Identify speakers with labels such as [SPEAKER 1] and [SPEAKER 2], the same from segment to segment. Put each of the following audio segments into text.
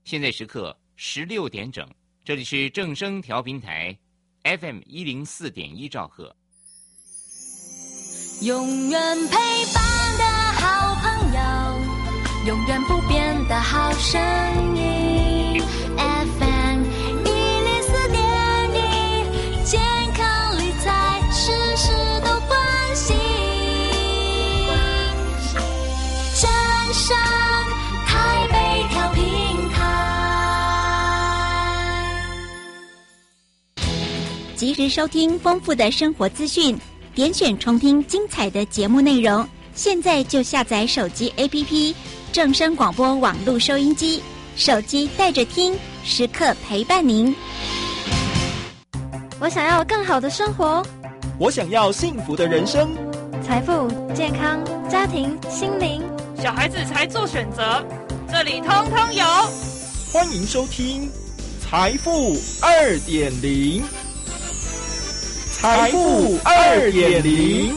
[SPEAKER 1] 现在时刻16点整，这里是正声调频台 FM104.1兆赫。
[SPEAKER 2] 永远陪伴的好朋友，永远不变的好声音 FM104.1，健康理财事事都关心。正声台北调频台，
[SPEAKER 3] 及时收听丰富的生活资讯，点选重听精彩的节目内容。现在就下载手机 APP 正声广播网络收音机，手机带着听，时刻陪伴您。
[SPEAKER 4] 我想要更好的生活，
[SPEAKER 5] 我想要幸福的人生，
[SPEAKER 4] 财富、健康、家庭、心灵，
[SPEAKER 6] 小孩子才做选择，这里通通有。
[SPEAKER 5] 欢迎收听财富2.0，财富2.0。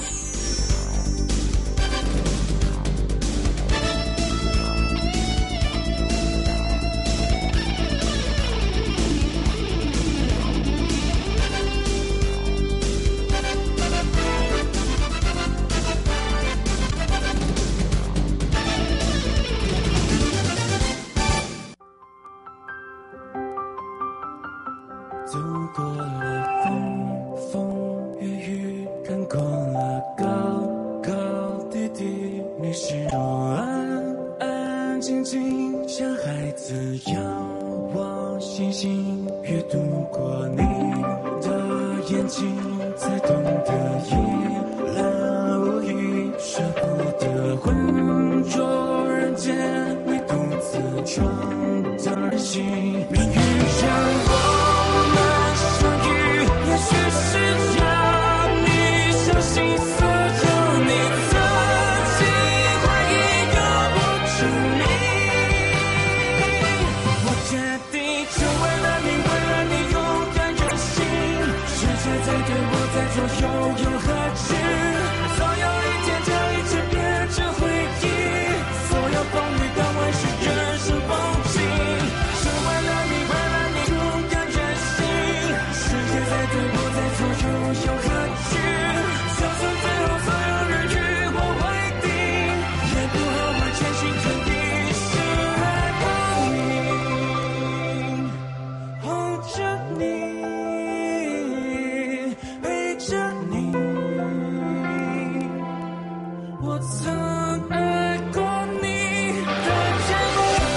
[SPEAKER 7] 走过了风风雨雨，看过了高高低低，你是我安安静静，像孩子仰望星星，阅读过你的眼睛，才懂得一览无遗，舍不得浑浊人间，你独自闯荡人心，命运让我也许是要你相信所有你曾经怀疑有我证明，我决定成为了你，为了你勇敢任性，世界在对我在左右有何止，总有一天这一切变成回忆，所有风雨当万事人生风景，成为了你，为了你勇敢任性，世界在对我在左右有何惧，就算最后所有人与我为敌，也不后悔全心全意是爱你，哄着你，陪着你，我曾爱过你的结果。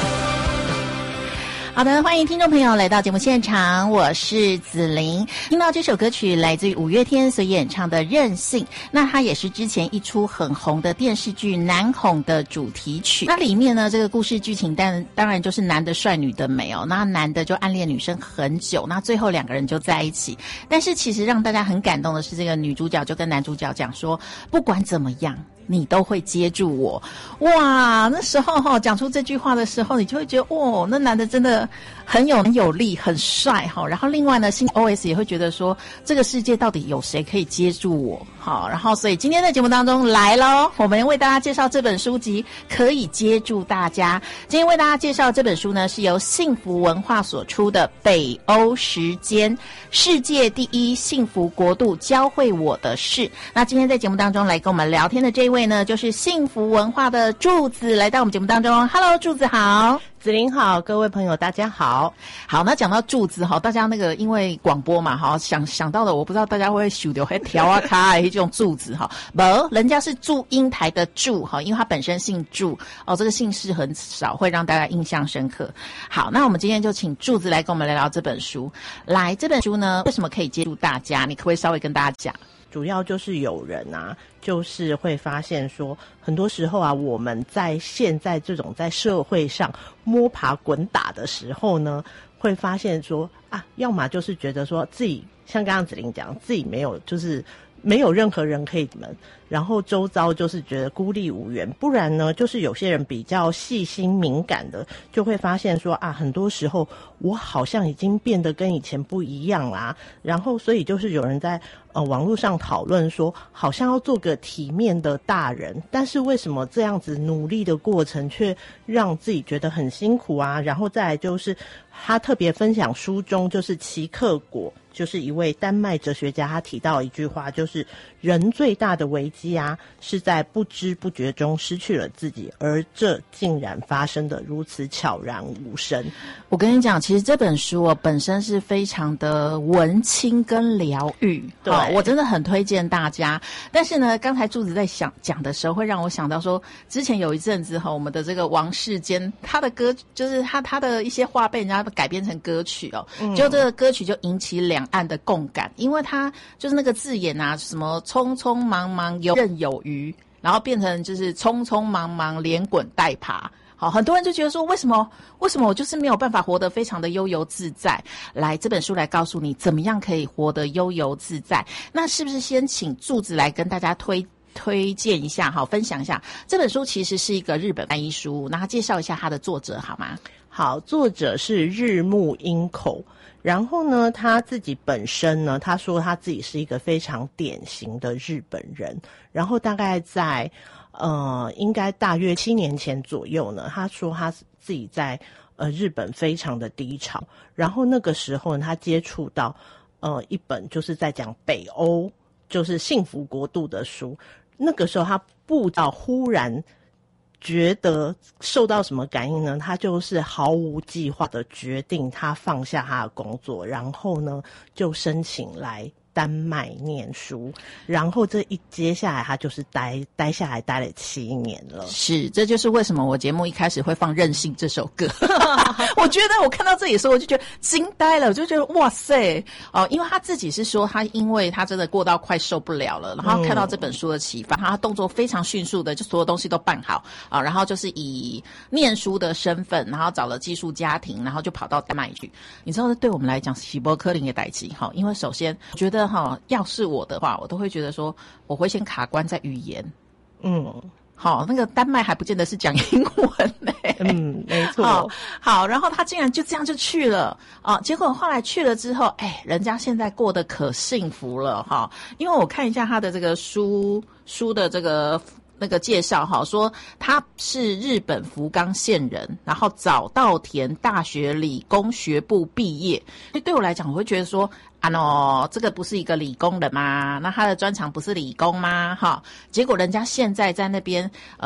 [SPEAKER 8] 好的，欢迎听众朋友来到节目现场，我是子琳。听到这首歌曲来自于五月天所演唱的《任性》，那它也是之前一出很红的电视剧《难哄》的主题曲。那里面呢，这个故事剧情当然就是男的帅，女的美哦。那男的就暗恋女生很久，那最后两个人就在一起。但是其实让大家很感动的是，这个女主角就跟男主角讲说，不管怎么样，你都会接住我。哇，那时候讲出这句话的时候，你就会觉得那男的真的很有力，很帅然后另外呢，心 OS 也会觉得说，这个世界到底有谁可以接住我？然后所以今天的节目当中来咯，我们为大家介绍这本书籍，可以接住大家。今天为大家介绍这本书呢，是由幸福文化所出的《北欧时间：世界第一幸福国度教会我的事》。那今天在节目当中来跟我们聊天的这位呢，就是幸福文化的柱子来到我们节目当中。Hello， 柱子好。
[SPEAKER 9] 子琳好，各位朋友大家好。
[SPEAKER 8] 好，那讲到柱子大家那个因为广播嘛想到的，我不知道大家会想到调啊卡这种柱子不，人家是祝英台的祝因为他本身姓祝这个姓氏很少会让大家印象深刻。好，那我们今天就请柱子来跟我们聊聊这本书。来，这本书呢为什么可以接住大家？你可不可以稍微跟大家讲？
[SPEAKER 9] 主要就是有人就是会发现说，很多时候我们在现在这种在社会上摸爬滚打的时候呢，会发现说要么就是觉得说自己像刚刚子琳讲，自己没有任何人可以然后周遭就是觉得孤立无援，不然呢就是有些人比较细心敏感的，就会发现说很多时候我好像已经变得跟以前不一样啦，然后所以就是有人在网络上讨论说，好像要做个体面的大人，但是为什么这样子努力的过程却让自己觉得很辛苦啊？然后再来就是他特别分享书中就是齐克果，就是一位丹麦哲学家，他提到一句话，就是人最大的危机啊，是在不知不觉中失去了自己，而这竟然发生的如此悄然无声。
[SPEAKER 8] 我跟你讲，其实这本书本身是非常的文青跟疗愈，
[SPEAKER 9] 对，
[SPEAKER 8] 我真的很推荐大家。但是呢，刚才柱子在讲的时候，会让我想到说，之前有一阵子我们的这个王世坚，他的歌就是他的一些话被人家改编成歌曲就这个歌曲就引起两岸的共感，因为他就是那个字眼啊，什么匆匆忙忙游刃有余，然后变成就是匆匆忙忙连滚带爬。好，很多人就觉得说，为什么我就是没有办法活得非常的悠游自在？来，这本书来告诉你怎么样可以活得悠游自在。那是不是先请柱子来跟大家推荐一下，分享一下这本书？其实是一个日本翻译书，那介绍一下它的作者好吗？
[SPEAKER 9] 好，作者是日暮英口。然后呢，他自己本身呢，他说他自己是一个非常典型的日本人。然后大概在应该大约7年前左右呢，他说他自己在日本非常的低潮。然后那个时候呢，他接触到一本就是在讲北欧就是幸福国度的书。那个时候他不知道忽然觉得受到什么感应呢？他就是毫无计划的决定他放下他的工作，然后呢就申请来丹麦念书，然后这一接下来他就是待下来待了7年了。
[SPEAKER 8] 是，这就是为什么我节目一开始会放《任性》这首歌。我觉得我看到这里的时候，我就觉得惊呆了，我就觉得哇塞因为他自己是说他因为他真的过到快受不了了，然后看到这本书的启发，他动作非常迅速的就所有东西都办好然后就是以念书的身份，然后找了寄宿家庭，然后就跑到丹麦去。你知道这对我们来讲是喜波科林的代志因为首先我觉得要是我的话，我都会觉得说我会先卡关在语言。那个丹麦还不见得是讲英文
[SPEAKER 9] 没错。
[SPEAKER 8] 好，然后他竟然就这样就去了结果后来去了之后，人家现在过得可幸福了因为我看一下他的这个书的这个那个介绍说他是日本福冈县人，然后早稻田大学理工学部毕业。所以对我来讲，我会觉得说这个不是一个理工人吗？那他的专长不是理工吗？结果人家现在在那边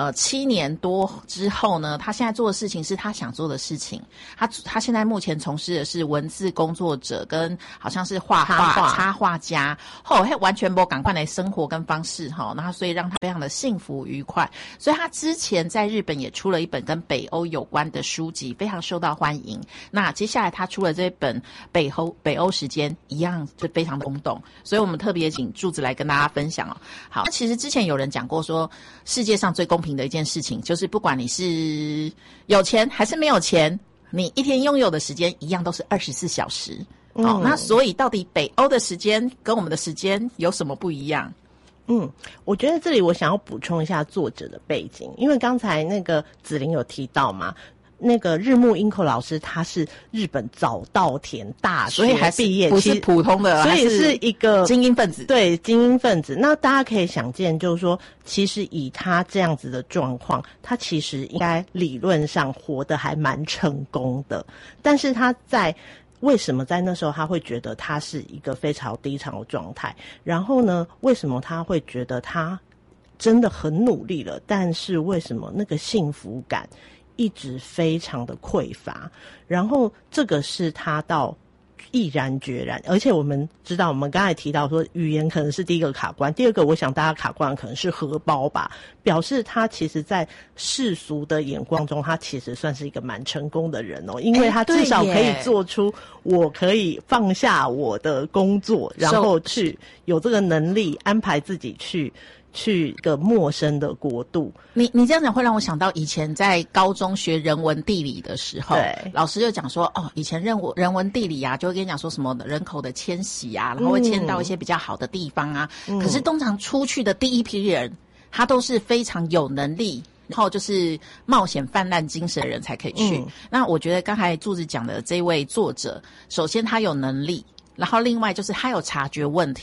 [SPEAKER 8] 7年多之后呢，他现在做的事情是他想做的事情。他现在目前从事的是文字工作者跟好像是插画家完全没有赶快的生活跟方式那所以让他非常的幸福愉快。所以他之前在日本也出了一本跟北欧有关的书籍，非常受到欢迎。那接下来他出了这本北欧时间一样就非常的轰动，所以我们特别请柱子来跟大家分享好，那其实之前有人讲过说，世界上最公平的一件事情，就是不管你是有钱还是没有钱，你一天拥有的时间一样都是24小时。那所以到底北欧的时间跟我们的时间有什么不一样？
[SPEAKER 9] 我觉得这里我想要补充一下作者的背景，因为刚才那个子玲有提到嘛，那个日暮英口老师他是日本早稻田大学毕业，
[SPEAKER 8] 不是普通的，
[SPEAKER 9] 所以是一个
[SPEAKER 8] 精英分子。
[SPEAKER 9] 对，精英分子。那大家可以想见，就是说其实以他这样子的状况，他其实应该理论上活得还蛮成功的，但是他为什么在那时候他会觉得他是一个非常低潮的状态？然后呢，为什么他会觉得他真的很努力了，但是为什么那个幸福感一直非常的匮乏？然后这个是他到毅然决然，而且我们知道，我们刚才提到说语言可能是第一个卡关，第二个我想大家卡关可能是荷包吧，表示他其实在世俗的眼光中，他其实算是一个蛮成功的人因为他至少可以做出我可以放下我的工作，然后去有这个能力安排自己去一个陌生的国度。
[SPEAKER 8] 你这样讲会让我想到以前在高中学人文地理的时候，
[SPEAKER 9] 对，
[SPEAKER 8] 老师就讲说以前人文地理就会跟你讲说什么人口的迁徙然后会迁到一些比较好的地方可是通常出去的第一批人，他都是非常有能力，然后就是冒险泛滥精神的人才可以去。那我觉得刚才柱子讲的这位作者，首先他有能力，然后另外就是他有察觉问题，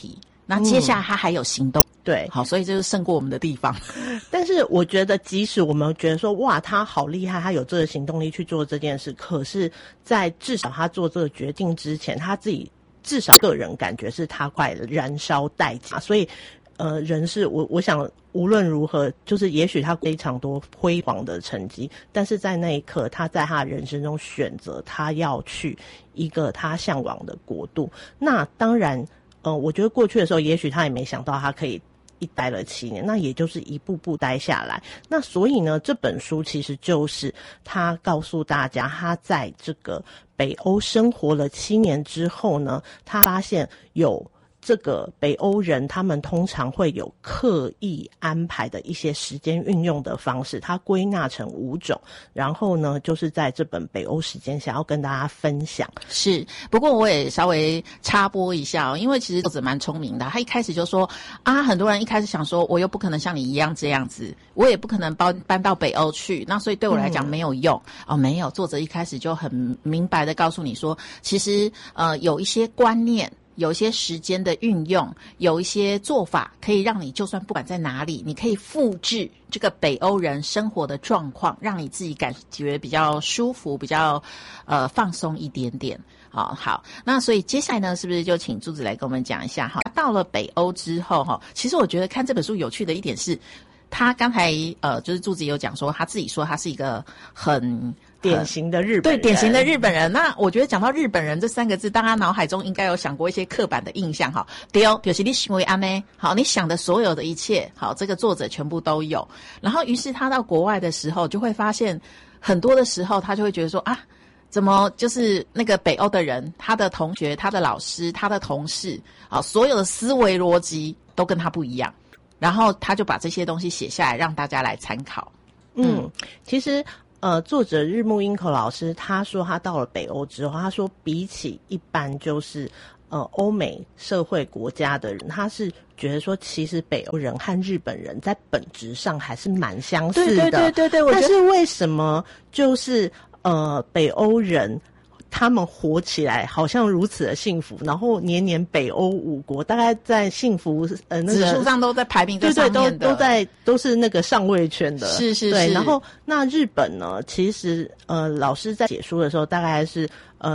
[SPEAKER 8] 那接下来他还有行动。
[SPEAKER 9] 对，
[SPEAKER 8] 好，所以这就是胜过我们的地方。
[SPEAKER 9] 但是我觉得，即使我们觉得说，哇，他好厉害，他有这个行动力去做这件事，可是，在至少他做这个决定之前，他自己至少个人感觉是他快燃烧殆尽，所以，人是我想无论如何，就是也许他非常多辉煌的成绩，但是在那一刻，他在他的人生中选择他要去一个他向往的国度。那当然，我觉得过去的时候，也许他也没想到他可以一待了7年，那也就是一步步待下来。那所以呢，这本书其实就是他告诉大家，他在这个北欧生活了7年之后呢，他发现有这个北欧人他们通常会有刻意安排的一些时间运用的方式，他归纳成5种，然后呢就是在这本北欧时间想要跟大家分享。
[SPEAKER 8] 是，不过我也稍微插播一下因为其实作者蛮聪明的，他一开始就说很多人一开始想说我又不可能像你一样这样子，我也不可能搬到北欧去，那所以对我来讲没有用。没有，作者一开始就很明白的告诉你说，其实有一些观念，有一些时间的运用，有一些做法可以让你就算不管在哪里，你可以复制这个北欧人生活的状况，让你自己感觉比较舒服，比较放松一点点。好，那所以接下来呢，是不是就请柱子来跟我们讲一下到了北欧之后其实我觉得看这本书有趣的一点是，他刚才就是柱子有讲说，他自己说他是一个很
[SPEAKER 9] 典型的日本人，
[SPEAKER 8] 对，典型的日本人。那我觉得讲到日本人这3个字，大家脑海中应该有想过一些刻板的印象对就是你行为安呢，好，你想的所有的一切，好，这个作者全部都有。然后于是他到国外的时候，就会发现很多的时候，他就会觉得说怎么就是那个北欧的人，他的同学、他的老师、他的同事，所有的思维逻辑都跟他不一样。然后他就把这些东西写下来，让大家来参考。
[SPEAKER 9] 其实作者日木英口老师他说，他到了北欧之后，他说比起一般就是欧美社会国家的人，他是觉得说，其实北欧人和日本人在本质上还是蛮相似的。对，但是为什么就是北欧人他们活起来好像如此的幸福，然后年年北欧5国大概在幸福那个
[SPEAKER 8] 指数上都在排名在上面的，
[SPEAKER 9] 都是那个上位圈的。
[SPEAKER 8] 是。
[SPEAKER 9] 对，然后那日本呢，其实老师在写书的时候大概是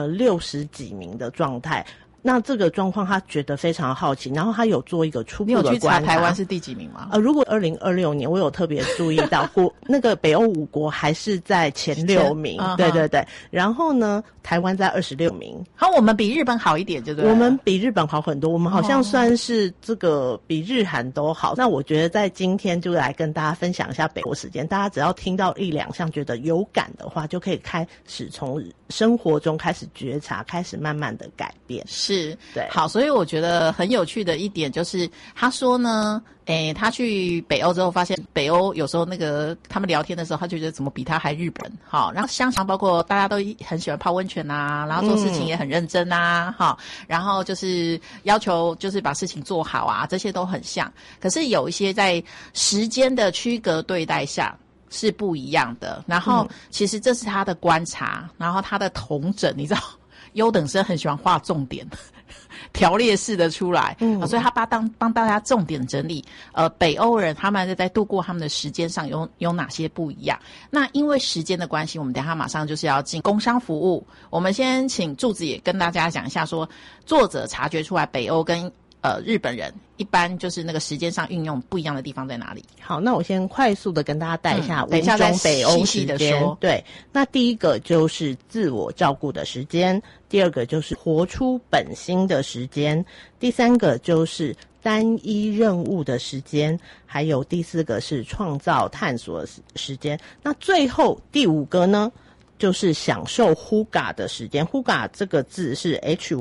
[SPEAKER 9] 60几名的状态。那这个状况他觉得非常好奇，然后他有做一个初步的观察。你有去查
[SPEAKER 8] 台湾是第几名吗？
[SPEAKER 9] 如果2026年我有特别注意到那个北欧5国还是在前6名，对。然后呢，台湾在26名。
[SPEAKER 8] 好，我们比日本好一点，对不对？
[SPEAKER 9] 我们比日本好很多，我们好像算是这个比日韩都好。那我觉得在今天就来跟大家分享一下北欧时间，大家只要听到1-2项觉得有感的话，就可以开始从生活中开始觉察，开始慢慢的改变。
[SPEAKER 8] 是，
[SPEAKER 9] 对，
[SPEAKER 8] 好，所以我觉得很有趣的一点就是，他说呢，他去北欧之后发现，北欧有时候那个他们聊天的时候，他就觉得怎么比他还日本，好，然后相常包括大家都很喜欢泡温泉啊，然后做事情也很认真啊，然后就是要求就是把事情做好啊，这些都很像。可是有一些在时间的区隔对待下是不一样的。然后其实这是他的观察，然后他的统整，你知道。优等生很喜欢画重点，条列式的出来，所以他帮大家重点整理。北欧人他们在度过他们的时间上有哪些不一样？那因为时间的关系，我们等一下马上就是要进工商服务。我们先请柱子也跟大家讲一下说，作者察觉出来北欧跟日本人一般就是那个时间上运用不一样的地方在哪里？
[SPEAKER 9] 好，那我先快速的跟大家带一下5种北欧时间。对，那第一个就是自我照顾的时间，第二个就是活出本心的时间，第三个就是单一任务的时间，还有第4个是创造探索的时间。那最后第5个呢？就是享受 Hygge 的时间。 Hygge 这个字是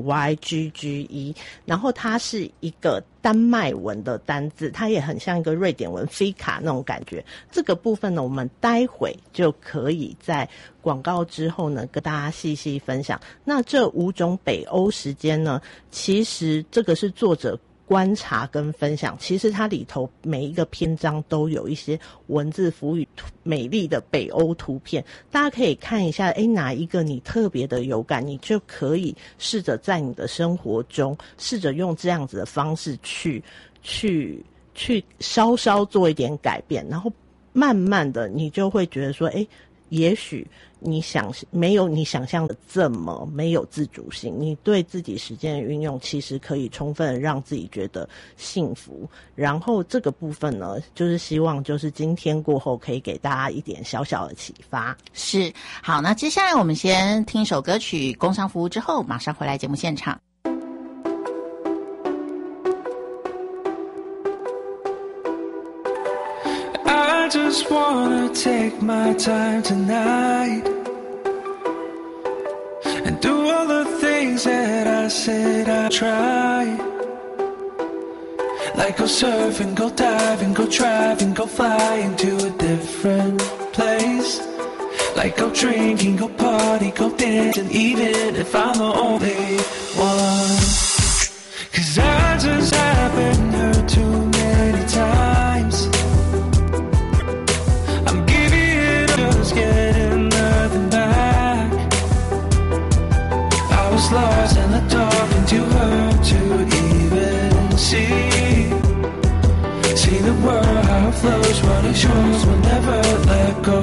[SPEAKER 9] HYGGE， 然后它是一个丹麦文的单字，它也很像一个瑞典文 Fika 那种感觉。这个部分呢，我们待会就可以在广告之后呢跟大家细细分享。那这5种北欧时间呢，其实这个是作者观察跟分享，其实它里头每一个篇章都有一些文字赋予美丽的北欧图片，大家可以看一下，哪一个你特别的有感，你就可以试着在你的生活中试着用这样子的方式去稍稍做一点改变，然后慢慢的你就会觉得说，也许没有你想象的这么没有自主性，你对自己时间的运用其实可以充分的让自己觉得幸福。然后这个部分呢，就是希望就是今天过后可以给大家一点小小的启发。
[SPEAKER 8] 是，好，那接下来我们先听首歌曲，工商服务之后马上回来节目现场。
[SPEAKER 7] I just wanna take my time tonight and do all the things that I said I'd try. Like go surfing, go diving, go driving, go flying to a different place. Like go drinking, go party, go dancing, even if I'm the only one. 'Cause I just haven't heard too many times. Just getting nothing back. I was lost in the dark and too hurt to even see the world how it flows, what is yours will never let go.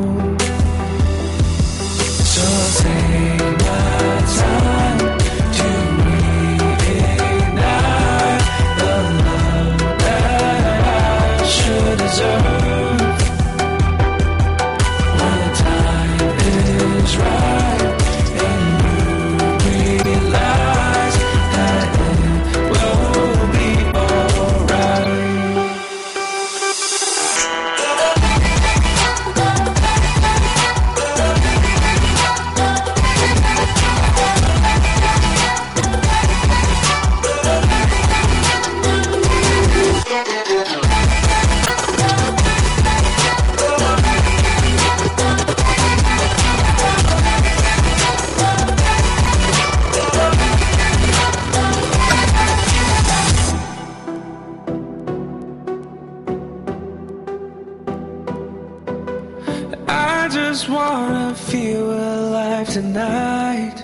[SPEAKER 7] So I'll take my time to reignite the love that I should deserve. Right, and you realize that it will be alright. I just wanna feel alive tonight.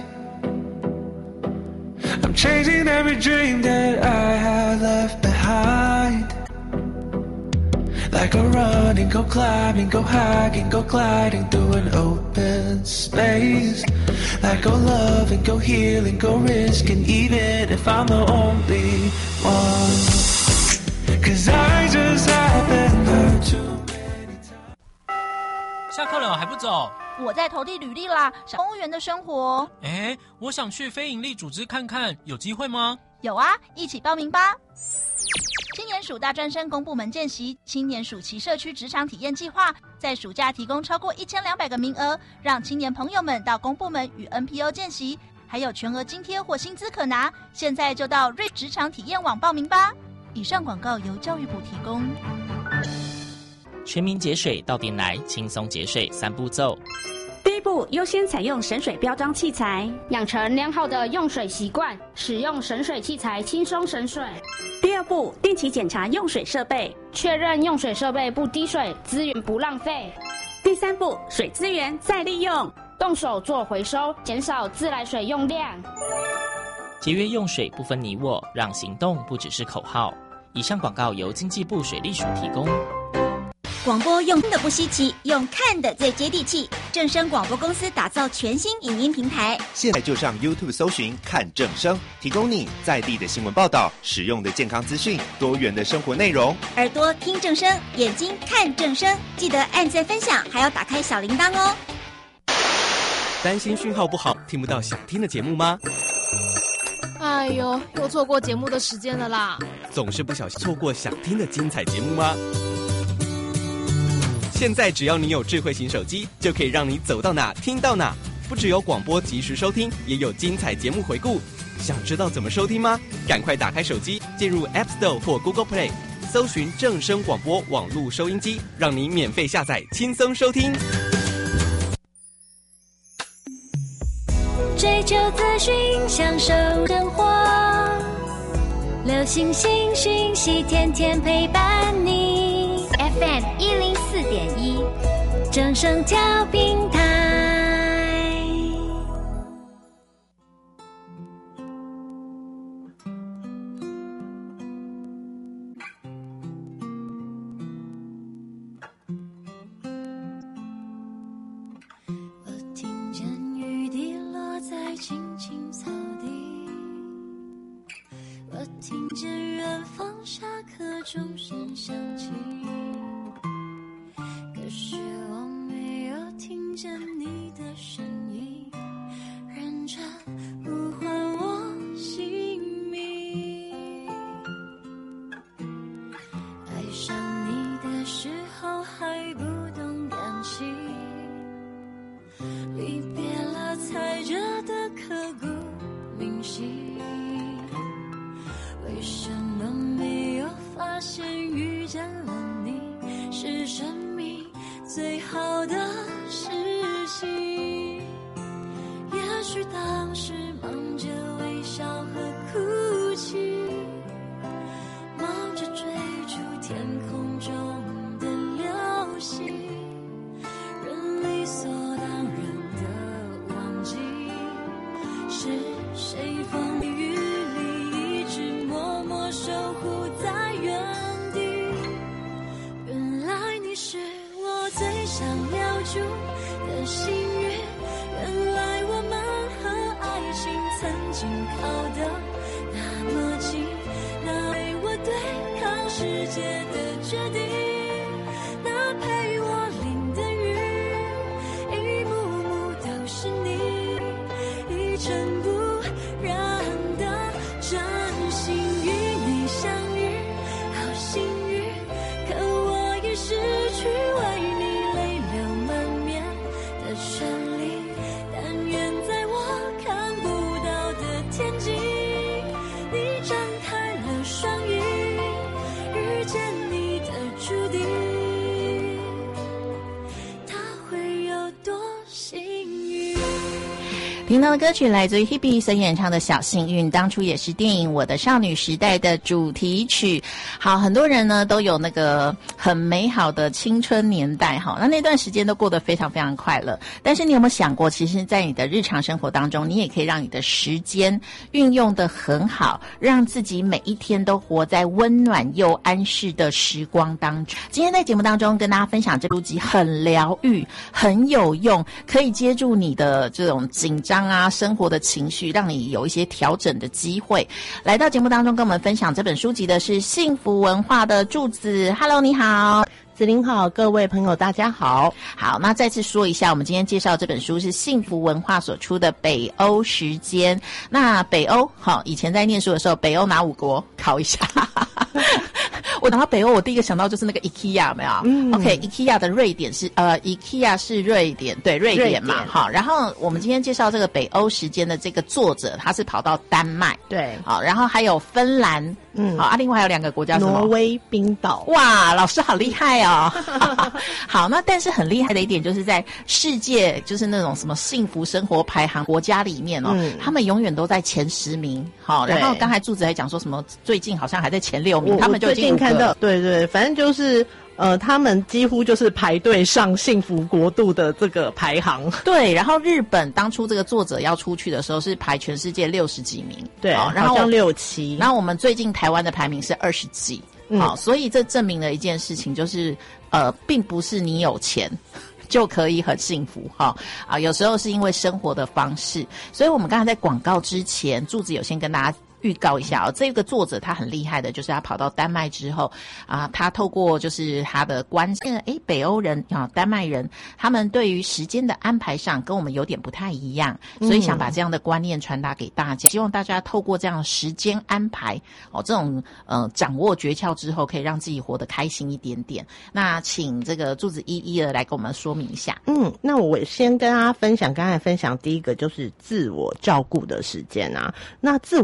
[SPEAKER 7] I'm changing every dream that I had left behind. Like go running, go climbing, go hiking, go gliding through an open space. Like go loving, go healing, go risking, even if I'm the only one. 'Cause I just haven't heard too many times.
[SPEAKER 10] 下课了还不走？
[SPEAKER 11] 我在投递履历啦，想公务员的生活。
[SPEAKER 10] 我想去非营利组织看看，有机会吗？
[SPEAKER 11] 有啊，一起报名吧。青年署大专生公部门见习，青年署其社区职场体验计划，在暑假提供超过1200个名额，让青年朋友们到公部门与 NPO 见习，还有全额津贴或薪资可拿。现在就到瑞职场体验网报名吧。以上广告由教育部提供。
[SPEAKER 12] 全民节水到点来，轻松节水3步骤。
[SPEAKER 13] 第一步，优先采用省水标章器材，
[SPEAKER 14] 养成良好的用水习惯，使用省水器材轻松省水。
[SPEAKER 13] 第二步，定期检查用水设备，
[SPEAKER 14] 确认用水设备不滴水，资源不浪费。
[SPEAKER 13] 第三步，水资源再利用，
[SPEAKER 14] 动手做回收，减少自来水用量。
[SPEAKER 12] 节约用水不分你我，让行动不只是口号。以上广告由经济部水利署提供。
[SPEAKER 3] 广播用听的不稀奇，用看的最接地气。正声广播公司打造全新影音平台，
[SPEAKER 15] 现在就上 YouTube 搜寻看正声，提供你在地的新闻报道、实用的健康资讯、多元的生活内容。
[SPEAKER 3] 耳朵听正声，眼睛看正声，记得按赞分享，还要打开小铃铛哦。
[SPEAKER 16] 担心讯号不好，听不到想听的节目吗？
[SPEAKER 17] 哎呦，又错过节目的时间了啦！
[SPEAKER 16] 总是不小心错过想听的精彩节目吗？现在只要你有智慧型手机，就可以让你走到哪听到哪。不只有广播及时收听，也有精彩节目回顾。想知道怎么收听吗？赶快打开手机，进入 App Store 或 Google Play， 搜寻正声广播网络收音机，让你免费下载，轻松收听。
[SPEAKER 2] 追求资讯，享受生活， 流星星讯息，天天陪伴你。FM 104.1，正声调频台。我听见雨滴落在青青草地。我听见远方下课钟声响起，可是我没有听见你的声音，认真呼唤我姓名。爱上你的时候还不懂感情，离别了才觉得刻骨铭心。为什么没有发现遇见了你是生命最好的事情？也许当时忙着微笑和哭泣，忙着追逐天空中的流星，人理所当然的忘记是谁风雨里一直默默守护在原地。原来你是我最想留住的幸运，原来我们和爱情曾经靠得那么近，那陪我对抗世界的决定，那陪我淋的雨，一幕幕都是你，一尘不染的真心。与你相遇好幸运，可我已失去为你泪流满面的权利。但愿在我看不到的天际，你张开了双翼，遇见你的注定，他会有多幸运。
[SPEAKER 8] 听到的歌曲来自于 Hebe 所演唱的《小幸运》，当初也是电影《我的少女时代》的主题曲。好，很多人呢都有那个很美好的青春年代哈，那段时间都过得非常非常快乐。但是你有没有想过，其实在你的日常生活当中，你也可以让你的时间运用得很好，让自己每一天都活在温暖又安适的时光当中。今天在节目当中跟大家分享这部集很疗愈，很有用，可以接住你的这种紧张啊，生活的情绪，让你有一些调整的机会。来到节目当中跟我们分享这本书籍的是幸福文化的柱子。 Hello， 你好。
[SPEAKER 9] 子琳好，各位朋友大家好。
[SPEAKER 8] 好，那再次说一下，我们今天介绍这本书是幸福文化所出的《北欧时间》。那北欧，好，以前在念书的时候，北欧哪5国？考一下。我讲到北欧，我第一个想到就是那个 IKEA， 有没有？OK，IKEA 的瑞典是IKEA 是瑞典，对，瑞典嘛，好。然后我们今天介绍这个《北欧时间》的这个作者，他是跑到丹麦，
[SPEAKER 9] 对，
[SPEAKER 8] 好，然后还有芬兰，好啊，另外还有2个国家，什么？
[SPEAKER 9] 挪威、冰岛。
[SPEAKER 8] 哇，老师好厉害哦！好，那但是很厉害的一点就是在世界就是那种什么幸福生活排行国家里面哦，他们永远都在前10名。好，然后刚才柱子还讲说什么最近好像还在前6名，他们就已经
[SPEAKER 9] 看到，对对，反正就是他们几乎就是排队上幸福国度的这个排行。
[SPEAKER 8] 对，然后日本当初这个作者要出去的时候是排全世界60几名，
[SPEAKER 9] 对，
[SPEAKER 8] 然后
[SPEAKER 9] 好像6、7，
[SPEAKER 8] 然后我们最近台湾的排名是20几，好，所以这证明了一件事情，就是并不是你有钱就可以很幸福哈有时候是因为生活的方式。所以我们刚才在广告之前，柱子有先跟大家预告一下这个作者他很厉害的，就是他跑到丹麦之后他透过就是他的观北欧人丹麦人他们对于时间的安排上跟我们有点不太一样，所以想把这样的观念传达给大家，希望大家透过这样的时间安排这种掌握诀窍之后，可以让自己活得开心一点点。那请这个柱子一一的来跟我们说明一下。
[SPEAKER 9] 那我先跟大家分享，刚才分享第一个就是自我照顾的时间啊。那自我照顾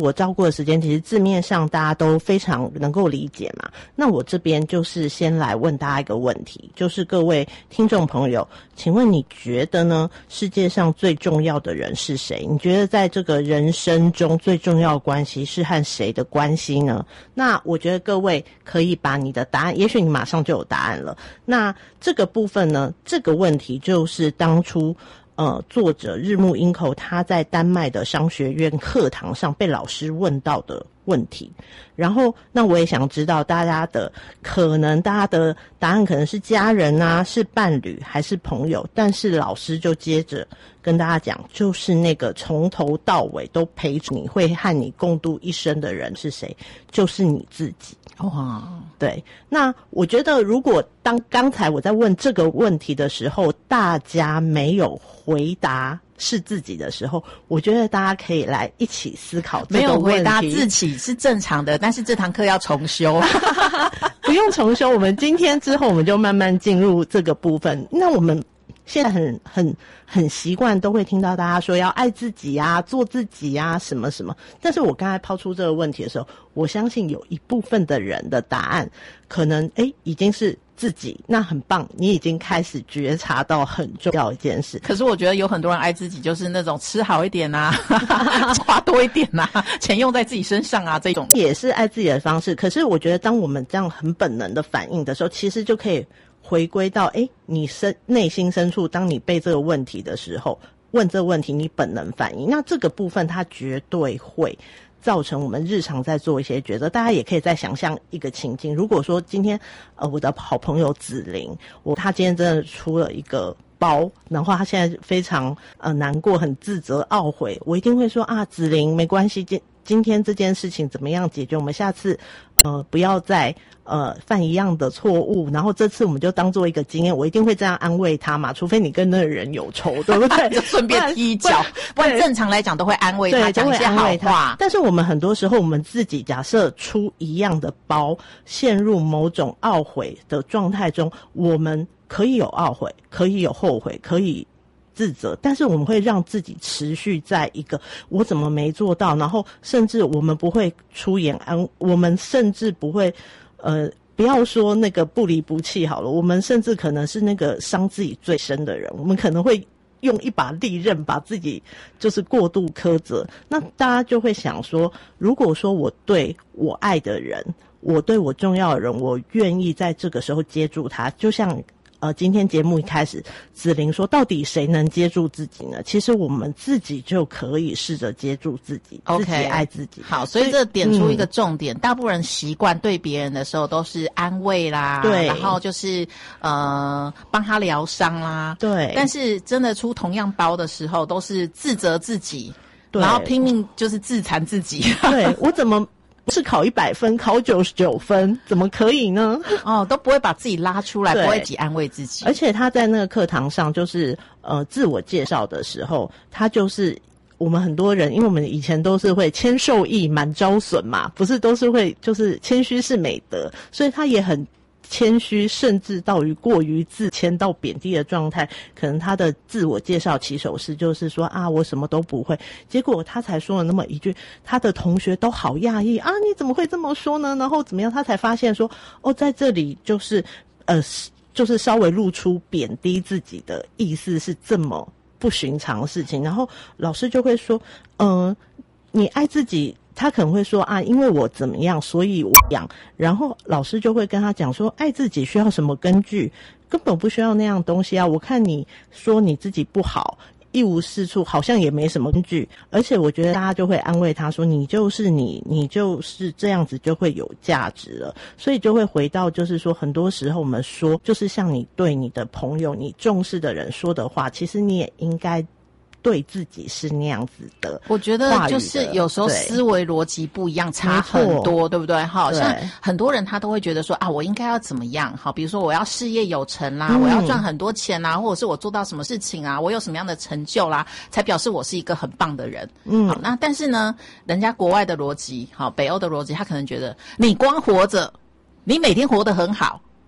[SPEAKER 9] 的时间，其实字面上大家都非常能够理解嘛。那我这边就是先来问大家一个问题，就是各位听众朋友，请问你觉得呢，世界上最重要的人是谁？你觉得在这个人生中最重要的关系是和谁的关系呢？那我觉得各位可以把你的答案，也许你马上就有答案了。那这个部分呢，这个问题就是当初作者日暮英口他在丹麦的商学院课堂上被老师问到的问题。然后那我也想知道大家的答案可能是家人啊，是伴侣还是朋友，但是老师就接着跟大家讲，就是那个从头到尾都陪着你，会和你共度一生的人是谁？就是你自己。
[SPEAKER 8] 哇，
[SPEAKER 9] 对。那我觉得如果刚才我在问这个问题的时候，大家没有回答是自己的时候，我觉得大家可以来一起思考这个问题。
[SPEAKER 8] 没有回答自己是正常的，但是这堂课要重修。
[SPEAKER 9] 不用重修，我们今天之后我们就慢慢进入这个部分。那我们现在很习惯都会听到大家说要爱自己啊，做自己啊，什么什么。但是我刚才抛出这个问题的时候，我相信有一部分的人的答案可能已经是自己，那很棒，你已经开始觉察到很重要一件事。
[SPEAKER 8] 可是我觉得有很多人爱自己就是那种吃好一点啊，花多一点啊，钱用在自己身上啊，这种
[SPEAKER 9] 也是爱自己的方式。可是我觉得当我们这样很本能的反应的时候，其实就可以回归到你内心深处，当你被这个问题的时候，问这个问题你本能反应，那这个部分它绝对会造成我们日常在做一些抉择。大家也可以再想象一个情境，如果说今天我的好朋友子玲，他今天真的出了一个包，然后他现在非常难过，很自责懊悔，我一定会说啊，子玲没关系，今天这件事情怎么样解决，我们下次不要再犯一样的错误，然后这次我们就当做一个经验，我一定会这样安慰他嘛，除非你跟那个人有仇，对不对？
[SPEAKER 8] 就顺便踢一脚，不然正常来讲都会安慰他，讲一些好话。
[SPEAKER 9] 但是我们很多时候，我们自己假设出一样的包，陷入某种懊悔的状态中，我们可以有懊悔，可以有后悔，可以自责，但是我们会让自己持续在一个我怎么没做到，然后甚至我们不会出言我们甚至不会不要说那个不离不弃好了，我们甚至可能是那个伤自己最深的人，我们可能会用一把利刃把自己就是过度苛责。那大家就会想说，如果说我对我爱的人，我对我重要的人，我愿意在这个时候接住他，就像今天节目一开始子玲说到底谁能接住自己呢？其实我们自己就可以试着接住自己，
[SPEAKER 8] okay，
[SPEAKER 9] 自己爱自己。
[SPEAKER 8] 好，所以这点出一个重点，大部分人习惯对别人的时候都是安慰啦，
[SPEAKER 9] 对，
[SPEAKER 8] 然后就是帮他疗伤啦，
[SPEAKER 9] 对。
[SPEAKER 8] 但是真的出同样包的时候都是自责自己，然后拼命就是自残自己。
[SPEAKER 9] 对，我怎么是考100分，考99分，怎么可以呢？
[SPEAKER 8] 都不会把自己拉出来，不会自己安慰自己。
[SPEAKER 9] 而且他在那个课堂上，就是自我介绍的时候，他就是我们很多人，因为我们以前都是会谦受益，满招损嘛，不是都是会就是谦虚是美德，所以他也很谦虚，甚至到于过于自谦到贬低的状态。可能他的自我介绍起手式就是说啊，我什么都不会，结果他才说了那么一句，他的同学都好讶异啊，你怎么会这么说呢？然后怎么样，他才发现说在这里就是稍微露出贬低自己的意思是这么不寻常的事情。然后老师就会说你爱自己，他可能会说啊，因为我怎么样，所以我养。然后老师就会跟他讲说，爱自己需要什么根据？根本不需要那样东西啊！我看你说你自己不好，一无是处，好像也没什么根据。而且我觉得大家就会安慰他说，你就是你就是这样子就会有价值了。所以就会回到就是说，很多时候我们说，就是像你对你的朋友、你重视的人说的话，其实你也应该对自己是那样子的。
[SPEAKER 8] 我觉得就是有时候思维逻辑不一样，差很多，对不对？好像很多人他都会觉得说啊，我应该要怎么样？好，比如说我要事业有成啦，我要赚很多钱啦，或者是我做到什么事情啊，我有什么样的成就啦，才表示我是一个很棒的人。好，那但是呢，人家国外的逻辑，好，北欧的逻辑，他可能觉得你光活着，你每天活得很好，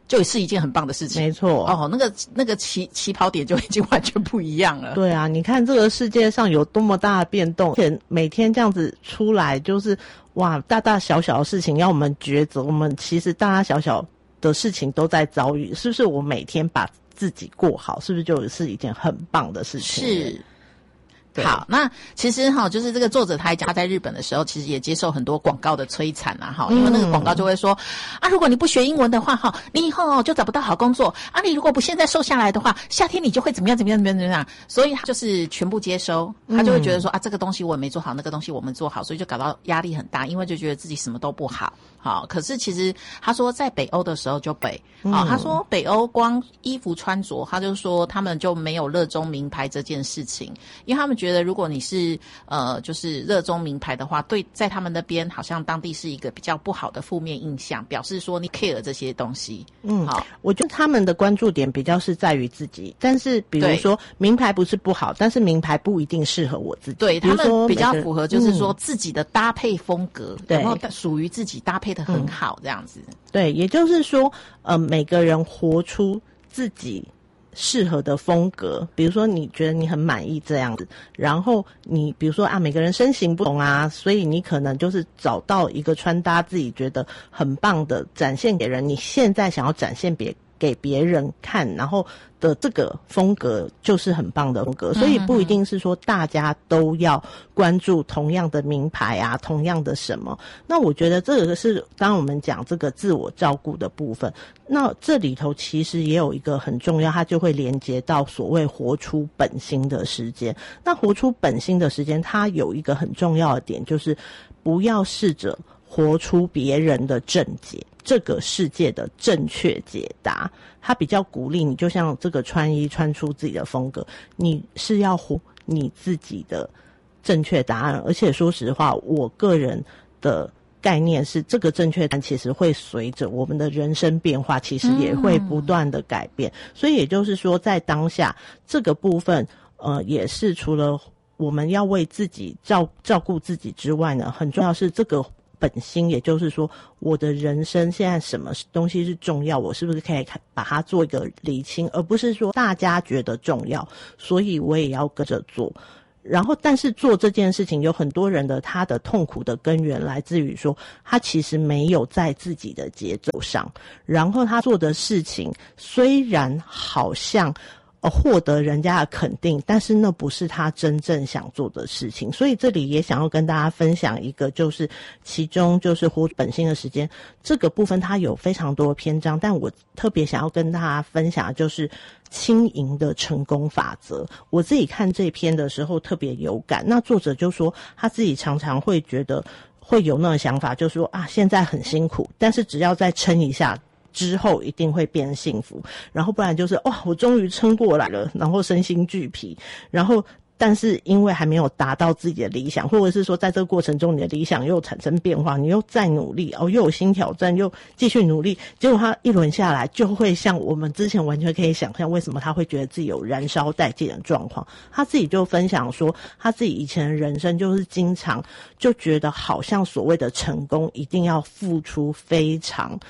[SPEAKER 8] 就是一件很棒的事情。
[SPEAKER 9] 没错，
[SPEAKER 8] 哦，那个起跑点就已经完全不一样了。
[SPEAKER 9] 对啊，你看这个世界上有多么大的变动，而且每天这样子出来，就是哇，大大小小的事情要我们抉择，我们其实大大小小的事情都在遭遇，是不是？我每天把自己过好，是不是就是一件很棒的事情？
[SPEAKER 8] 是。好，那其实就是这个作者他讲，他在日本的时候，其实也接受很多广告的摧残啊，因为那个广告就会说啊，如果你不学英文的话，你以后就找不到好工作啊，你如果不现在瘦下来的话，夏天你就会怎么样怎么样怎么样怎么样，所以他就是全部接收，他就会觉得说啊，这个东西我也没做好，那个东西我没做好，所以就搞到压力很大，因为就觉得自己什么都不好。好，可是其实他说在北欧的时候就他说北欧光衣服穿着，他就说他们就没有热衷名牌这件事情，因为他们觉得如果你是就是热衷名牌的话，对，在他们那边好像当地是一个比较不好的负面印象，表示说你 care 这些东西。好，
[SPEAKER 9] 我觉得他们的关注点比较是在于自己，但是比如说名牌不是不好，但是名牌不一定适合我自己。
[SPEAKER 8] 对，他们比较符合就是说自己的搭配风格，然后属于自己搭配的很好这样子。
[SPEAKER 9] 对，也就是说每个人活出自己适合的风格，比如说你觉得你很满意这样子，然后你比如说每个人身形不同啊，所以你可能就是找到一个穿搭自己觉得很棒的展现给人，你现在想要展现给别人看，然后的这个风格就是很棒的风格，所以不一定是说大家都要关注同样的名牌啊，同样的什么。那我觉得这个是当我们讲这个自我照顾的部分，那这里头其实也有一个很重要，它就会连接到所谓活出本心的时间。那活出本心的时间，它有一个很重要的点，就是不要试着活出别人的正解，这个世界的正确解答。他比较鼓励你，就像这个穿衣穿出自己的风格，你是要活你自己的正确答案。而且说实话，我个人的概念是，这个正确答案其实会随着我们的人生变化，其实也会不断的改变。所以也就是说，在当下这个部分也是除了我们要为自己照顾自己之外呢，很重要是这个本心，也就是说我的人生现在什么东西是重要，我是不是可以把它做一个厘清，而不是说大家觉得重要所以我也要跟着做。然后但是做这件事情有很多人的他的痛苦的根源来自于说他其实没有在自己的节奏上，然后他做的事情虽然好像获得人家的肯定，但是那不是他真正想做的事情。所以这里也想要跟大家分享一个，就是其中就是活本心的时间这个部分，它有非常多的篇章，但我特别想要跟大家分享的就是轻盈的成功法则。我自己看这篇的时候特别有感，那作者就说他自己常常会觉得会有那个想法，就是说现在很辛苦，但是只要再撑一下之后一定会变幸福，然后不然就是我终于撑过来了，然后身心俱疲，然后但是因为还没有达到自己的理想，或者是说在这个过程中你的理想又产生变化，你又再努力又有新挑战，又继续努力，结果他一轮下来就会像我们之前完全可以想象为什么他会觉得自己有燃烧殆尽的状况。他自己就分享说他自己以前的人生就是经常就觉得好像所谓的成功一定要付出非常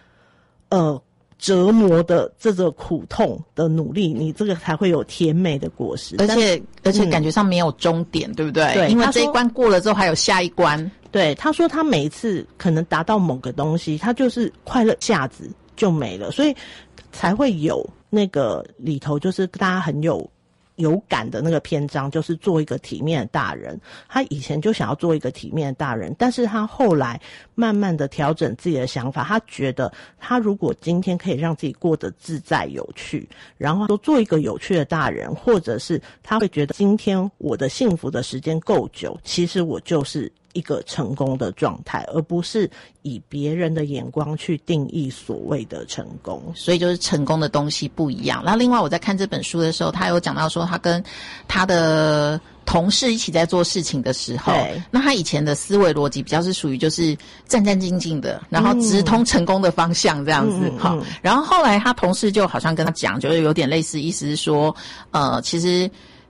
[SPEAKER 9] 折磨的这个苦痛的努力，你这个才会有甜美的果实，
[SPEAKER 8] 而且感觉上没有终点，对不对？
[SPEAKER 9] 对，
[SPEAKER 8] 因为这一关过了之后还有下一关。
[SPEAKER 9] 对，他说他每一次可能达到某个东西，他就是快乐一下子就没了，所以才会有那个里头就是大家很有感的那个篇章，就是做一个体面的大人。他以前就想要做一个体面的大人，但是他后来慢慢的调整自己的想法，他觉得他如果今天可以让自己过得自在有趣，然后说做一个有趣的大人，或者是他会觉得今天我的幸福的时间够久，其实我就是一个成功的状态，而不是以别人的眼光去定义所谓的成功。
[SPEAKER 8] 所以就是成功的东西不一样。那另外我在看这本书的时候，他有讲到说他跟他的同事一起在做事情的时候，那他以前的思维逻辑比较是属于就是战战兢兢的，然后直通成功的方向这样子。然后后来他同事就好像跟他讲，就是有点类似意思是说其实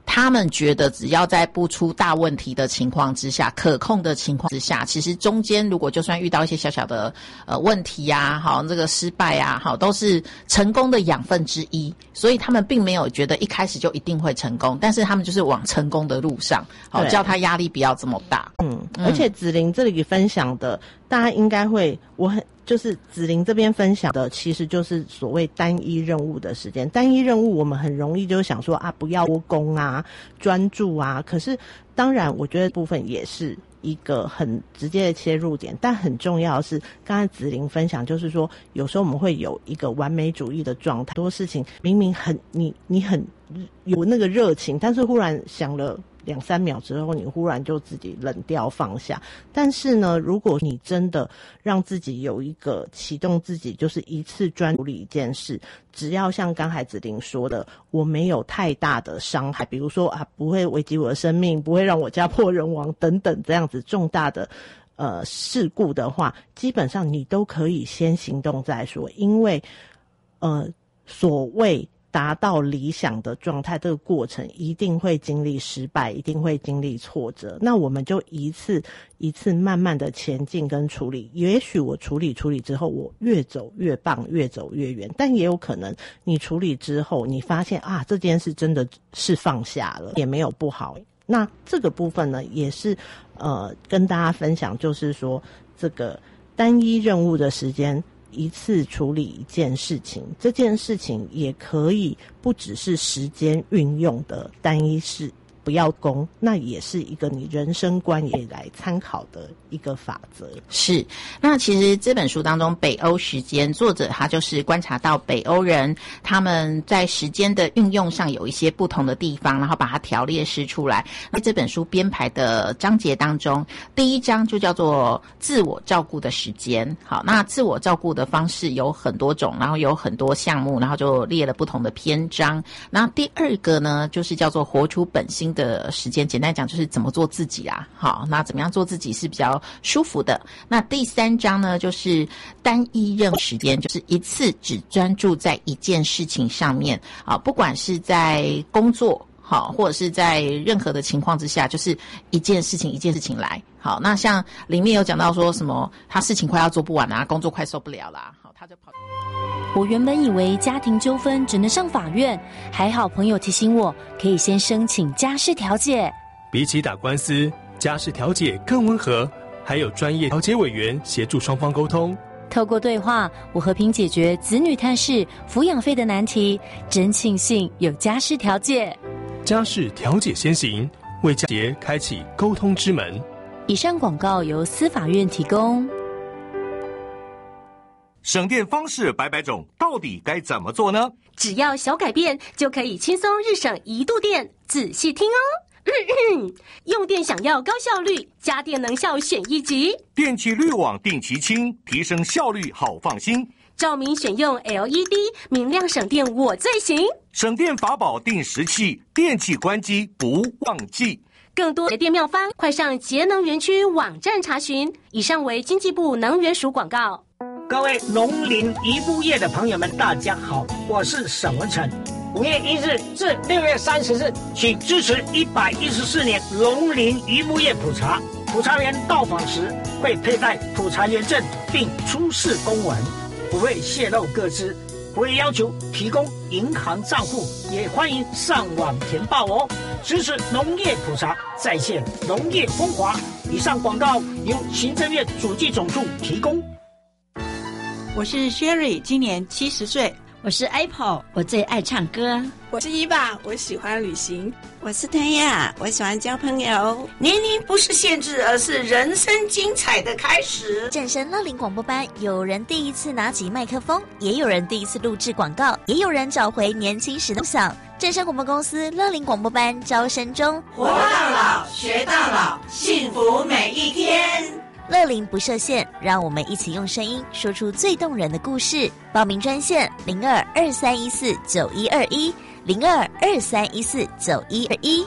[SPEAKER 8] 他们觉得只要在不出大问题的情况之下，可控的情况之下，其实中间如果就算遇到一些小小的问题啊，好，这个失败啊，好，都是成功的养分之一。所以他们并没有觉得一开始就一定会成功，但是他们就是往成功的路上，好，叫他压力不要这么大。
[SPEAKER 9] 而且子玲这里分享的，大家应该会，就是子玲这边分享的，其实就是所谓单一任务的时间。单一任务我们很容易就想说啊，不要多工啊，专注啊。可是当然，我觉得部分也是一个很直接的切入点，但很重要的是，刚才子玲分享就是说，有时候我们会有一个完美主义的状态，很多事情明明你很有那个热情，但是忽然想了2-3秒之后，你忽然就自己冷掉放下。但是呢，如果你真的让自己有一个启动自己，就是一次专注一件事，只要像刚才子玲说的，我没有太大的伤害，比如说啊，不会危及我的生命，不会让我家破人亡等等这样子重大的事故的话，基本上你都可以先行动再说。因为所谓达到理想的状态，这个过程一定会经历失败，一定会经历挫折。那我们就一次一次慢慢的前进跟处理。也许我处理之后，我越走越棒，越走越远。但也有可能你处理之后，你发现啊，这件事真的是放下了，也没有不好。那这个部分呢，也是跟大家分享，就是说这个单一任务的时间。一次处理一件事情，这件事情也可以不只是时间运用的单一事，不要攻，那也是一个你人生观也来参考的一个法则。
[SPEAKER 8] 是，那其实这本书当中北欧时间，作者他就是观察到北欧人他们在时间的运用上有一些不同的地方，然后把它条列示出来。在这本书编排的章节当中，第一章就叫做自我照顾的时间。好，那自我照顾的方式有很多种，然后有很多项目，然后就列了不同的篇章。然后第二个呢，就是叫做活出本心的时间，简单讲就是怎么做自己啊。好，那怎么样做自己是比较舒服的。那第三章呢，就是单一任务时间，就是一次只专注在一件事情上面啊，不管是在工作好，或者是在任何的情况之下，就是一件事情来。好，那像里面有讲到说什么，他事情快要做不完啊，工作快受不了啦，好，他就跑。
[SPEAKER 18] 我原本以为家庭纠纷只能上法院，还好朋友提醒我，可以先申请家事调解。
[SPEAKER 19] 比起打官司，家事调解更温和，还有专业调解委员协助双方沟通。
[SPEAKER 18] 透过对话，我和平解决子女探视、抚养费的难题，真庆幸有家事调解。
[SPEAKER 19] 家事调解先行，为家节开启沟通之门。
[SPEAKER 18] 以上广告由司法院提供。
[SPEAKER 20] 省电方式百百种，到底该怎么做呢？
[SPEAKER 13] 只要小改变，就可以轻松日省1度电。仔细听哦。用电想要高效率，家电能效选1级。
[SPEAKER 20] 电气滤网定期清，提升效率好放心。
[SPEAKER 13] 照明选用 LED， 明亮省电我最行。
[SPEAKER 20] 省电法宝定时器，电器关机不忘记。
[SPEAKER 13] 更多节电妙方，快上节能园区网站查询。以上为经济部能源署广告。
[SPEAKER 21] 各位农林渔牧业的朋友们，大家好，我是沈文成。5月1日至6月30日，请支持114年农林渔牧业普查。普查员到访时会佩戴普查员证，并出示公文，不会泄露个资，不会要求提供银行账户，也欢迎上网填报哦。支持农业普查，再现农业风华。以上广告由行政院主计总处提供。
[SPEAKER 22] 我是 Sherry， 今年70岁。
[SPEAKER 23] 我是 Apple， 我最爱唱歌。
[SPEAKER 24] 我是伊爸，我喜欢旅行。
[SPEAKER 25] 我是谭雅，我喜欢交朋友。
[SPEAKER 26] 年龄不是限制，而是人生精彩的开始。
[SPEAKER 3] 正声乐龄广播班，有人第一次拿起麦克风，也有人第一次录制广告，也有人找回年轻时的梦想。正声广播公司乐龄广播班招生中，
[SPEAKER 26] 活到老，学到老，幸福每一天。
[SPEAKER 3] 乐龄不设限，让我们一起用声音说出最动人的故事。报名专线0223149121 0223149121。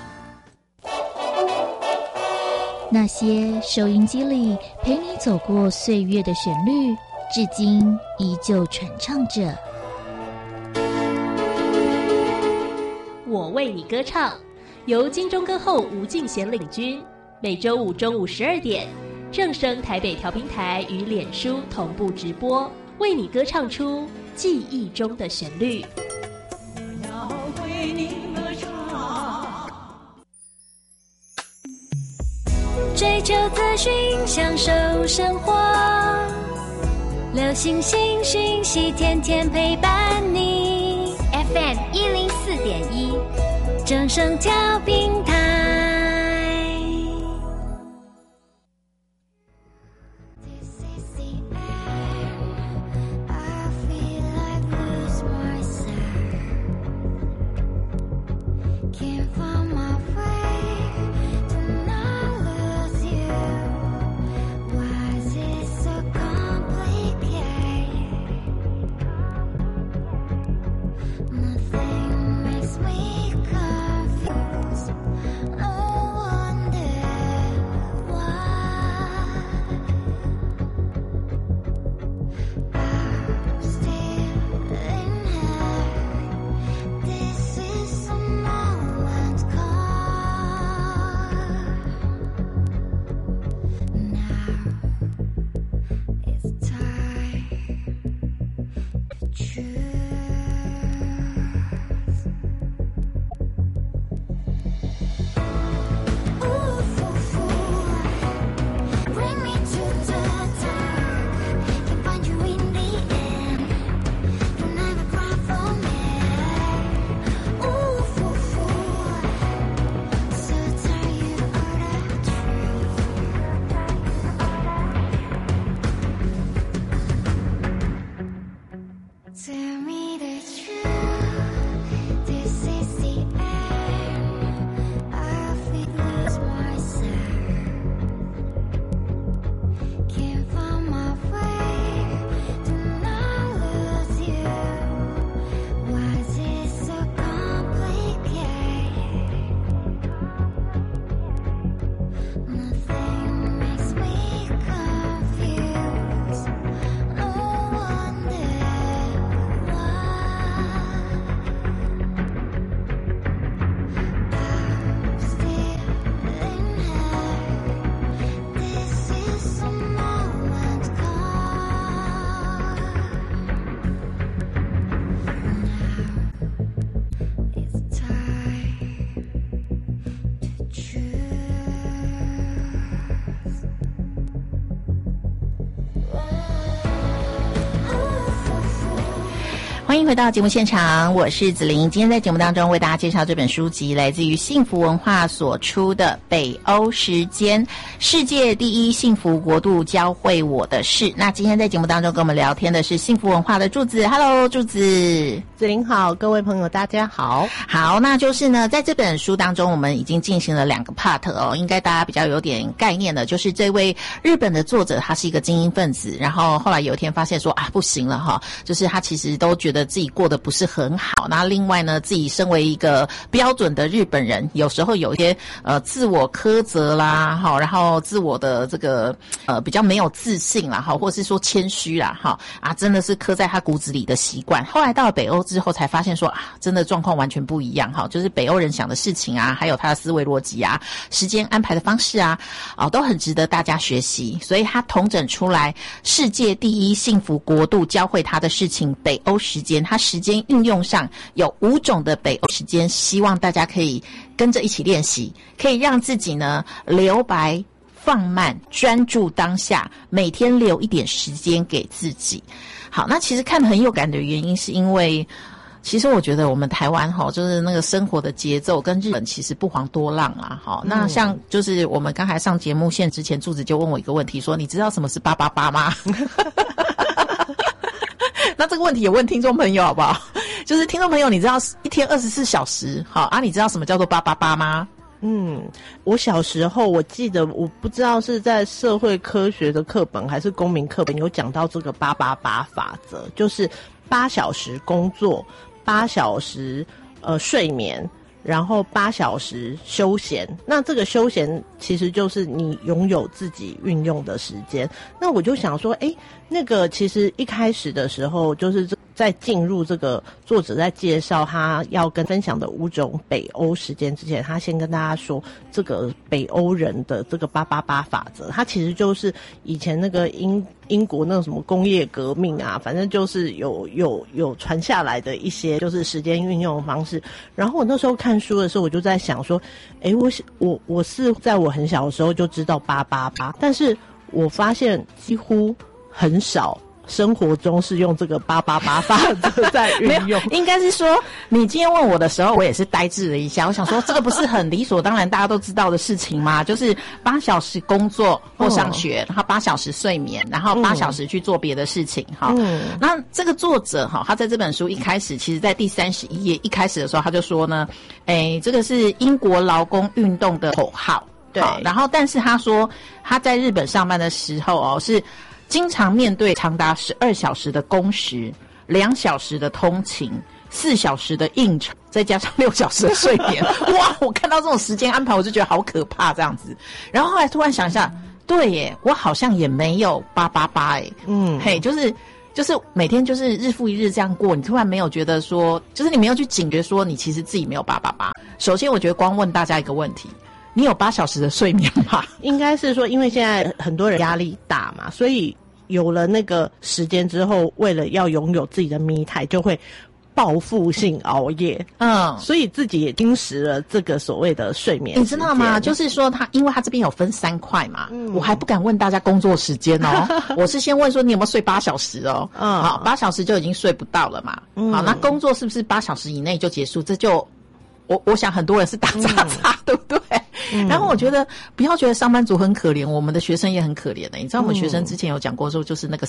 [SPEAKER 27] 那些收音机里陪你走过岁月的旋律，至今依旧传唱着。
[SPEAKER 18] 我为你歌唱，
[SPEAKER 1] 由金钟歌后吴敬贤领军，每周五中午12点，正声台北调频台与脸书同步直播，为你歌唱出记忆中的旋律。
[SPEAKER 2] 要为你歌唱，追求资讯，享受生活，流行新讯息，天天陪伴你。FM 104.1，正声调频台。
[SPEAKER 8] 欢迎回到节目现场，我是子琳。今天在节目当中为大家介绍这本书籍，来自于幸福文化所出的《北欧时间：世界第一幸福国度教会我的事》。那今天在节目当中跟我们聊天的是幸福文化的柱子。Hello， 柱子。
[SPEAKER 9] 子琳好，各位朋友大家好。
[SPEAKER 8] 好，那就是呢，在这本书当中，我们已经进行了2个 part 哦，应该大家比较有点概念的，就是这位日本的作者，他是一个精英分子，然后后来有一天发现说不行了哈，就是他其实都觉得自己过得不是很好。那另外呢，自己身为一个标准的日本人，有时候有一些自我苛责啦，哈，然后自我的这个比较没有自信啦，哈，或是说谦虚啦，哈真的是刻在他骨子里的习惯。后来到了北欧之后才发现说真的状况完全不一样哈，就是北欧人想的事情啊，还有他的思维逻辑啊，时间安排的方式啊，都很值得大家学习。所以他统整出来世界第一幸福国度教会他的事情北欧时间，他时间运用上有5种的北欧时间，希望大家可以跟着一起练习，可以让自己呢留白放慢专注当下，每天留一点时间给自己。好，那其实看得很有感的原因是因为其实我觉得我们台湾就是那个生活的节奏跟日本其实不遑多让啊。那像就是我们刚才上节目线之前，柱子就问我一个问题说，你知道什么是888吗？那这个问题也问听众朋友好不好？就是听众朋友，你知道一天24小时你知道什么叫做888吗？
[SPEAKER 9] 我小时候我记得，我不知道是在社会科学的课本还是公民课本有讲到这个888法则，就是8小时工作，8小时睡眠，然后8小时休闲。那这个休闲其实就是你拥有自己运用的时间。那我就想说那个其实一开始的时候就是在进入这个作者在介绍他要跟分享的5种北欧时间之前，他先跟大家说这个北欧人的这个888法则，它其实就是以前那个英国那种什么工业革命啊，反正就是有传下来的一些就是时间运用的方式。然后我那时候看书的时候，我就在想说，我是在我很小的时候就知道888，但是我发现几乎很少生活中是用这个888法则在运用。
[SPEAKER 8] 没有，应该是说你今天问我的时候，我也是呆滞了一下。我想说，这个不是很理所当然大家都知道的事情吗？就是8小时工作或上学，然后8小时睡眠，然后8小时去做别的事情。那这个作者他在这本书一开始，其实在第31页一开始的时候，他就说呢，这个是英国劳工运动的口号。对，然后但是他说他在日本上班的时候是经常面对长达12小时的工时，2小时的通勤，4小时的应酬，再加上6小时的睡眠。哇，我看到这种时间安排我就觉得好可怕这样子。然后后来突然想一下，对耶，我好像也没有888就是每天就是日复一日这样过，你突然没有觉得说，就是你没有去警觉说你其实自己没有888。首先我觉得光问大家一个问题，你有8小时的睡眠吗？
[SPEAKER 9] 应该是说，因为现在很多人压力大嘛，所以有了那个时间之后，为了要拥有自己的me time，就会报复性熬夜。所以自己也侵蚀了这个所谓的睡眠。
[SPEAKER 8] 你知道吗？就是说因为他这边有分3块嘛，我还不敢问大家工作时间哦，我是先问说你有没有睡8小时哦。好，8小时就已经睡不到了嘛。好，那工作是不是8小时以内就结束？这就我想很多人是打叉叉，对不对？然后我觉得不要觉得上班族很可怜，我们的学生也很可怜的。你知道我们学生之前有讲过说，就是那个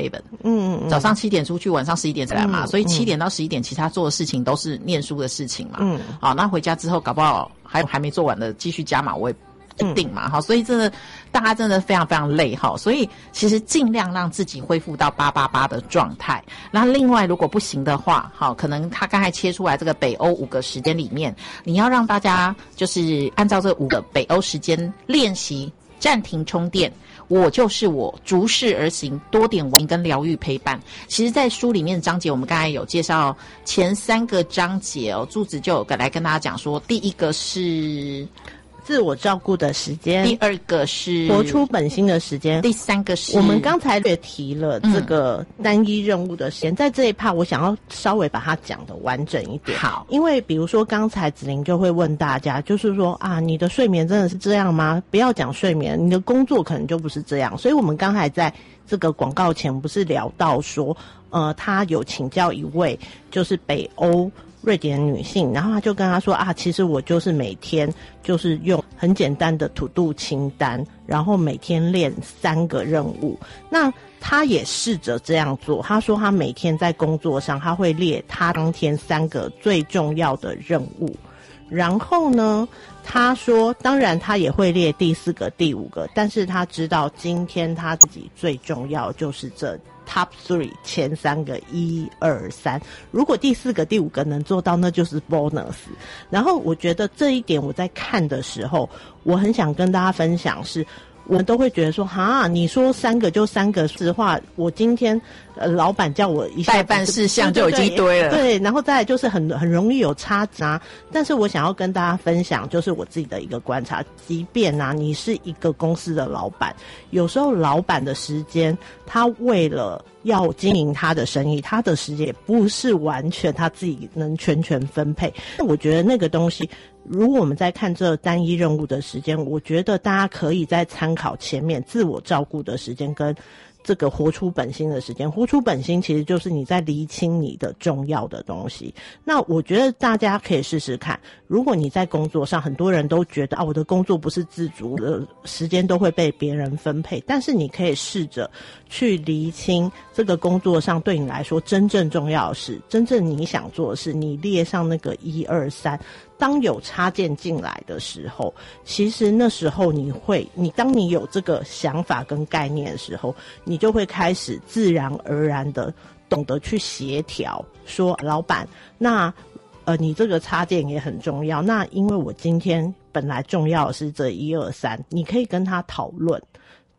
[SPEAKER 8] 7-11，早上7点出去，晚上11点才来嘛，所以7点到11点，其他做的事情都是念书的事情嘛。好，那回家之后搞不好还没做完的继续加码，我也一定嘛。好，所以真的大家真的非常非常累哈，所以其实尽量让自己恢复到888的状态。那另外如果不行的话，好，可能他刚才切出来这个北欧5个时间里面，你要让大家就是按照这5个北欧时间练习暂停充电。我就是我，逐事而行，多点玩跟疗愈陪伴。其实在书里面的章节，我们刚才有介绍前3个章节哦，柱子就有来跟大家讲说，第一个是
[SPEAKER 9] 自我照顾的时间，
[SPEAKER 8] 第2个是
[SPEAKER 9] 活出本心的时间，
[SPEAKER 8] 第3个是
[SPEAKER 9] 我们刚才略提了这个单一任务的时间。在这一趴我想要稍微把它讲的完整一点。
[SPEAKER 8] 好，
[SPEAKER 9] 因为比如说刚才子玲就会问大家，就是说你的睡眠真的是这样吗？不要讲睡眠，你的工作可能就不是这样。所以我们刚才在这个广告前不是聊到说他有请教一位就是北欧瑞典的女性，然后她就跟她说其实我就是每天就是用很简单的to do清单，然后每天练3个任务。那她也试着这样做，她说她每天在工作上她会列她当天3个最重要的任务，然后呢她说当然她也会列第4个第5个，但是她知道今天她自己最重要就是这Top 3前3个1、2、3，如果第4个第5个能做到，那就是 bonus。然后我觉得这一点我在看的时候，我很想跟大家分享是，我们都会觉得说你说3个就3个，实话我今天老板叫我一下
[SPEAKER 8] 代办事项就已经一堆了，
[SPEAKER 9] 对，然后再来就是很容易有差杂。但是我想要跟大家分享，就是我自己的一个观察，即便你是一个公司的老板，有时候老板的时间，他为了要经营他的生意，他的时间也不是完全他自己能全分配。我觉得那个东西，如果我们在看这单一任务的时间，我觉得大家可以再参考前面自我照顾的时间跟这个活出本心的时间。活出本心其实就是你在厘清你的重要的东西。那我觉得大家可以试试看，如果你在工作上，很多人都觉得我的工作不是自主的，时间都会被别人分配，但是你可以试着去厘清这个工作上对你来说真正重要的事，真正你想做的事，你列上那个1、2、3。当有插件进来的时候，其实那时候当你有这个想法跟概念的时候，你就会开始自然而然的懂得去协调，说老板，那你这个插件也很重要，那因为我今天本来重要的是这1、2、3，你可以跟他讨论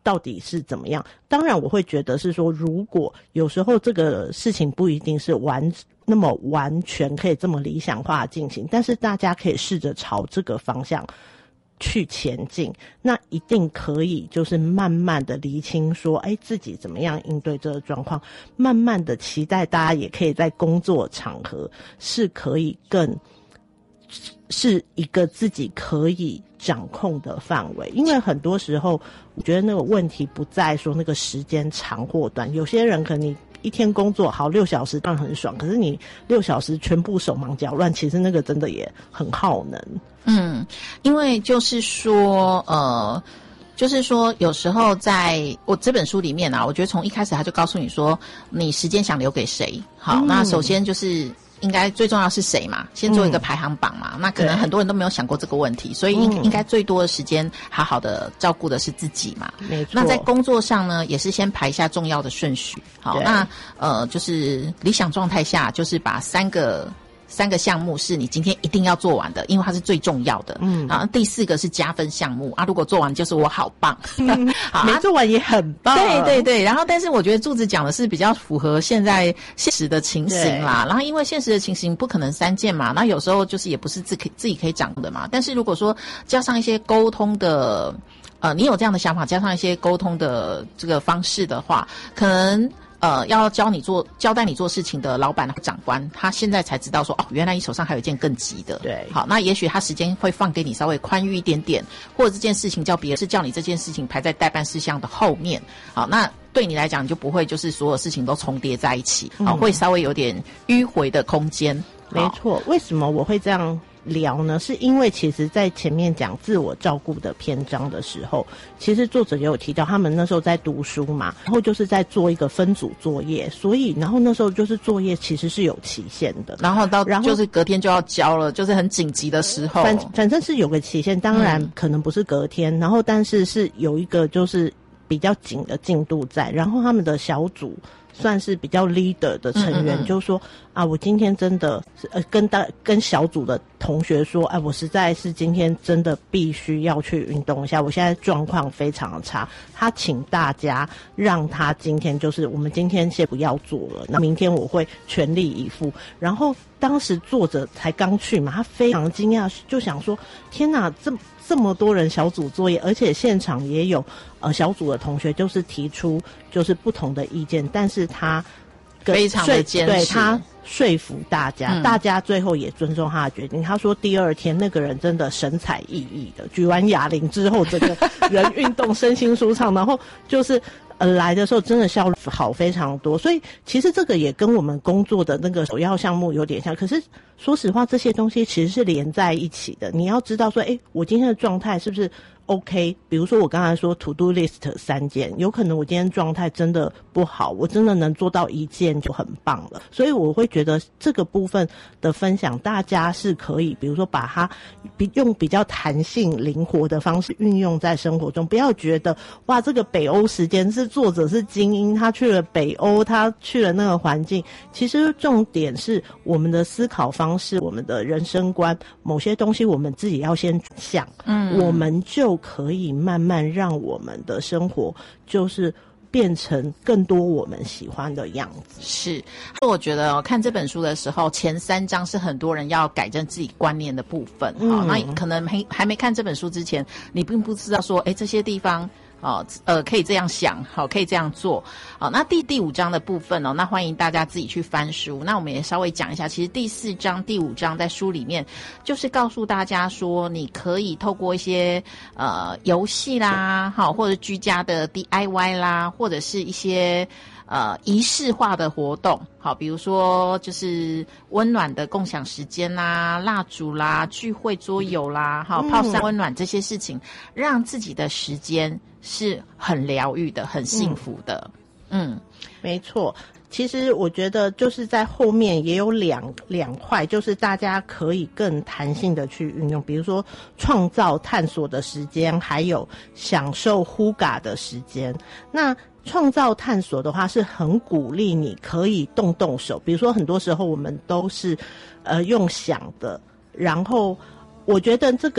[SPEAKER 9] 到底是怎么样。当然我会觉得是说，如果有时候这个事情不一定是那么完全可以这么理想化进行，但是大家可以试着朝这个方向去前进，那一定可以就是慢慢的厘清说自己怎么样应对这个状况，慢慢的期待大家也可以在工作场合是可以是一个自己可以掌控的范围。因为很多时候我觉得那个问题不在说那个时间长或短，有些人可能你一天工作好6小时当然很爽，可是你6小时全部手忙脚乱，其实那个真的也很耗能。
[SPEAKER 8] 因为就是说有时候在我这本书里面啊，我觉得从一开始他就告诉你说你时间想留给谁。好，那首先就是应该最重要是谁嘛，先做一个排行榜嘛。那可能很多人都没有想过这个问题，所以应该最多的时间好好的照顾的是自己嘛。
[SPEAKER 9] 没错。
[SPEAKER 8] 那在工作上呢，也是先排一下重要的顺序。好，那就是理想状态下，就是把三个项目是你今天一定要做完的，因为它是最重要的。第4个是加分项目啊，如果做完就是我好棒。
[SPEAKER 9] 没做完也很棒。
[SPEAKER 8] 对。然后但是我觉得柱子讲的是比较符合现在现实的情形啦。然后因为现实的情形不可能3件嘛，那有时候就是也不是自己可以掌握的嘛。但是如果说加上一些沟通的你有这样的想法，加上一些沟通的这个方式的话，可能要交代你做事情的老板长官，他现在才知道说原来你手上还有一件更急的。对，好，那也许他时间会放给你稍微宽裕一点点，或者这件事情叫你这件事情排在待办事项的后面。好，那对你来讲你就不会就是所有事情都重叠在一起，会稍微有点迂回的空间。
[SPEAKER 9] 没错，为什么我会这样聊呢？是因为其实在前面讲自我照顾的篇章的时候，其实作者也有提到他们那时候在读书嘛，然后就是在做一个分组作业，所以然后那时候就是作业其实是有期限的，然后
[SPEAKER 8] 就是隔天就要交了，就是很紧急的时候，
[SPEAKER 9] 反正是有个期限，当然可能不是隔天，然后但是有一个就是比较紧的进度在，然后他们的小组算是比较 leader 的成员就说我今天真的跟小组的同学说我实在是今天真的必须要去运动一下，我现在状况非常的差，他请大家让他今天就是我们今天先不要做了，那明天我会全力以赴。然后当时作者才刚去嘛，他非常惊讶，就想说天哪，这么多人小组作业，而且现场也有小组的同学就是提出就是不同的意见，但是他
[SPEAKER 8] 非常的坚持，
[SPEAKER 9] 对，他说服大家，大家最后也尊重他的决定。他说第2天那个人真的神采奕奕的，举完哑铃之后整个人运动身心舒畅，然后就是来的时候真的效率好非常多。所以其实这个也跟我们工作的那个首要项目有点像，可是说实话这些东西其实是连在一起的。你要知道说我今天的状态是不是 OK， 比如说我刚才说 to do list 3件，有可能我今天状态真的不好，我真的能做到1件就很棒了。所以我会觉得这个部分的分享大家是可以比如说把它用比较弹性灵活的方式运用在生活中，不要觉得哇这个北欧时间是作者是精英，他去了北欧，他去了那个环境，其实重点是我们的思考方式，我们的人生观，某些东西我们自己要先想，我们就可以慢慢让我们的生活就是变成更多我们喜欢的样子。
[SPEAKER 8] 是，我觉得看这本书的时候，前3章是很多人要改正自己观念的部分。那可能还没看这本书之前，你并不知道说，这些地方可以这样想，可以这样做。那第5章的部分那欢迎大家自己去翻书。那我们也稍微讲一下，其实第4章、第5章在书里面就是告诉大家说，你可以透过一些游戏啦，或者居家的 DIY 啦，或者是一些仪式化的活动，比如说就是温暖的共享时间啦、蜡烛啦、聚会桌游啦、泡山温暖这些事情，让自己的时间是很疗愈的、很幸福的。
[SPEAKER 9] 没错。其实我觉得就是在后面也有两块，就是大家可以更弹性的去运用，比如说创造探索的时间，还有享受呼嘎的时间。那创造探索的话是很鼓励你可以动手，比如说很多时候我们都是用想的，然后我觉得这个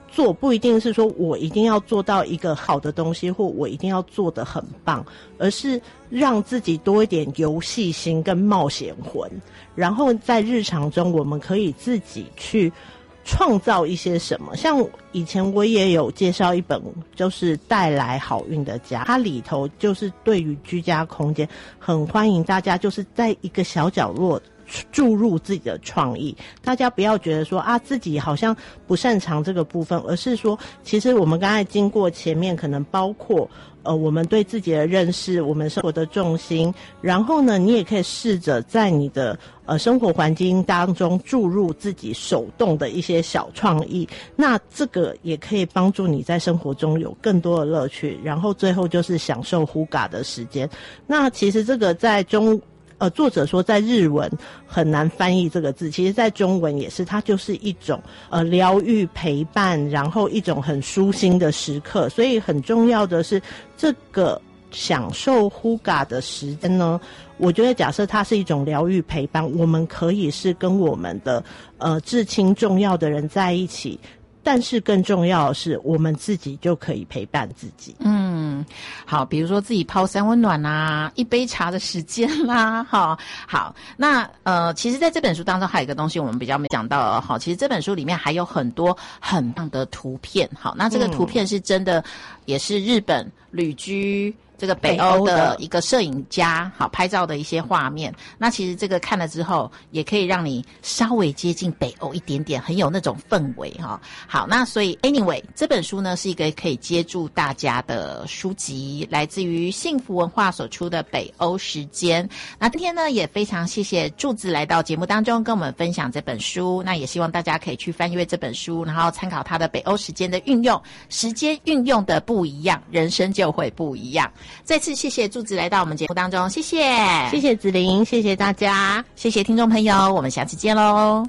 [SPEAKER 9] 做不一定是说我一定要做到一个好的东西，或我一定要做得很棒，而是让自己多一点游戏心跟冒险魂，然后在日常中我们可以自己去创造一些什么。像以前我也有介绍一本就是带来好运的家，它里头就是对于居家空间很欢迎大家就是在一个小角落注入自己的创意。大家不要觉得说自己好像不擅长这个部分，而是说其实我们刚才经过前面可能包括我们对自己的认识，我们生活的重心，然后呢你也可以试着在你的生活环境当中注入自己手动的一些小创意，那这个也可以帮助你在生活中有更多的乐趣，然后最后就是享受Hygge的时间。那其实这个在作者说在日文很难翻译这个字，其实在中文也是，它就是一种疗愈陪伴，然后一种很舒心的时刻。所以很重要的是这个享受Hygge的时间呢，我觉得假设它是一种疗愈陪伴，我们可以是跟我们的至亲重要的人在一起，但是更重要的是我们自己就可以陪伴自己。
[SPEAKER 8] 好，比如说自己泡三温暖啊，一杯茶的时间啦，好，那其实在这本书当中还有一个东西我们比较没讲到其实这本书里面还有很多很棒的图片。好，那这个图片是真的也是日本旅居这个北欧的一个摄影家好拍照的一些画面。那其实这个看了之后也可以让你稍微接近北欧一点点，很有那种氛围好，那所以 anyway 这本书呢是一个可以接住大家的书籍，来自于幸福文化所出的北欧时间。那今天呢也非常谢谢柱子来到节目当中跟我们分享这本书，那也希望大家可以去翻阅这本书，然后参考他的北欧时间的运用，时间运用的不一样，人生就会不一样。再次谢谢柱子来到我们节目当中，谢谢
[SPEAKER 9] 子琳，谢谢大家，
[SPEAKER 8] 谢谢听众朋友，我们下次见咯。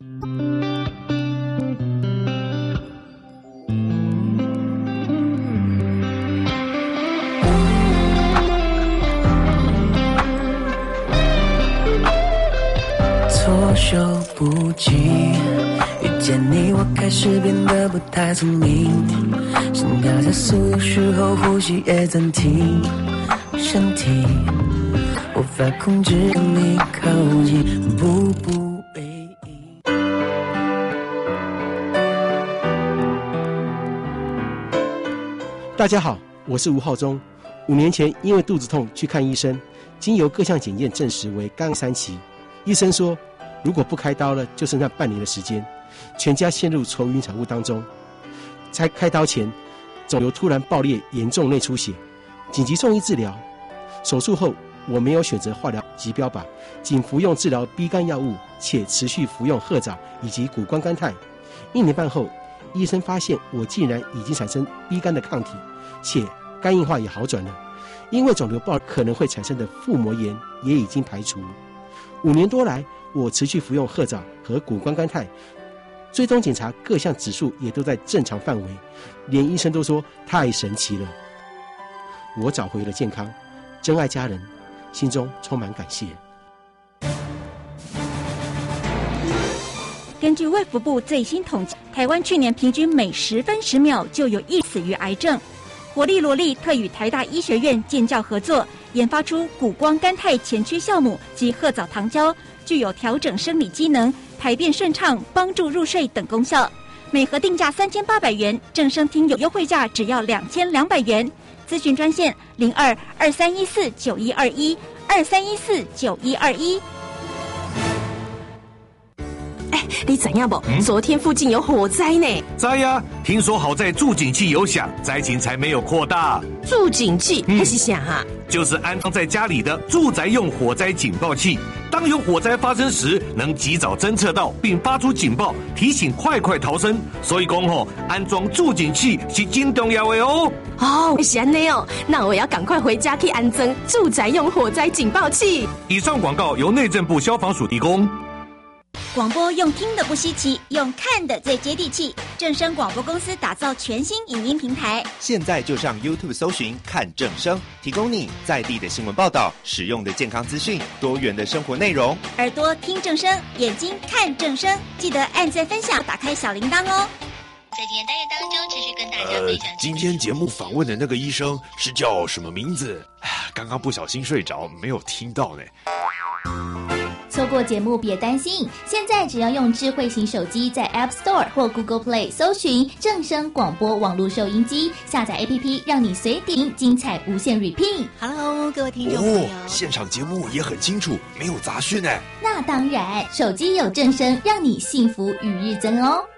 [SPEAKER 4] 措手不及，遇见你我开始变得不太聪明，心跳加速时候呼吸也暂停，身体无法控制你靠近，步步为营。
[SPEAKER 5] 大家好，我是吴浩中。5年前因为肚子痛去看医生，经由各项检验证实为肝癌3期。医生说如果不开刀了就剩下半年的时间，全家陷入愁云惨雾当中。在开刀前肿瘤突然爆裂，严重内出血，紧急送医治疗。手术后我没有选择化疗及标靶，仅服用治疗 B 肝药物，且持续服用褐藻以及谷胱甘肽。1年半后，医生发现我竟然已经产生 B 肝的抗体，且肝硬化也好转了。因为肿瘤爆可能会产生的腹膜炎也已经排除。5年多来，我持续服用褐藻和谷胱甘肽，追踪检查各项指数也都在正常范围，连医生都说太神奇了。我找回了健康，真爱家人，心中充满感谢。
[SPEAKER 3] 根据卫福部最新统计，台湾去年平均每10分10秒就有1死于癌症。活力萝莉特与台大医学院建教合作，研发出谷胱甘肽前驱酵母及褐藻糖胶，具有调整生理机能、排便顺畅、帮助入睡等功效。每盒定价3800元，正声听有优惠价只要2200元。咨询专线02-2314-9121，2314-9121。
[SPEAKER 13] 你知影不？昨天附近有火灾呢。
[SPEAKER 20] 知呀，听说好在助警器有响，灾情才没有扩大。
[SPEAKER 13] 助警器那是啥啊？
[SPEAKER 20] 就是安装在家里的住宅用火灾警报器，当有火灾发生时，能及早侦测到并发出警报，提醒快逃生。所以讲安装助警器是真重要的哦。
[SPEAKER 13] 是安内哦，那我要赶快回家去安装住宅用火灾警报器。
[SPEAKER 20] 以上广告由内政部消防署提供。
[SPEAKER 3] 广播用听的不稀奇，用看的最接地气。正声广播公司打造全新影音平台，
[SPEAKER 15] 现在就上 YouTube 搜寻看正声，提供你在地的新闻报道、实用的健康资讯、多元的生活内容。
[SPEAKER 3] 耳朵听正声，眼睛看正声，记得按赞分享，打开小铃铛哦。
[SPEAKER 6] 在今天单元当中，持续跟大家分享。
[SPEAKER 7] 今天节目访问的那个医生是叫什么名字？刚刚不小心睡着，没有听到呢。
[SPEAKER 27] 错过节目别担心，现在只要用智慧型手机在 App Store 或 Google Play 搜寻正声广播网络收音机，下载 APP 让你随点精彩无限 repeat。
[SPEAKER 8] Hello， 各位听众朋友，
[SPEAKER 7] 现场节目也很清楚，没有杂讯呢。
[SPEAKER 27] 那当然，手机有正声，让你幸福与日增哦。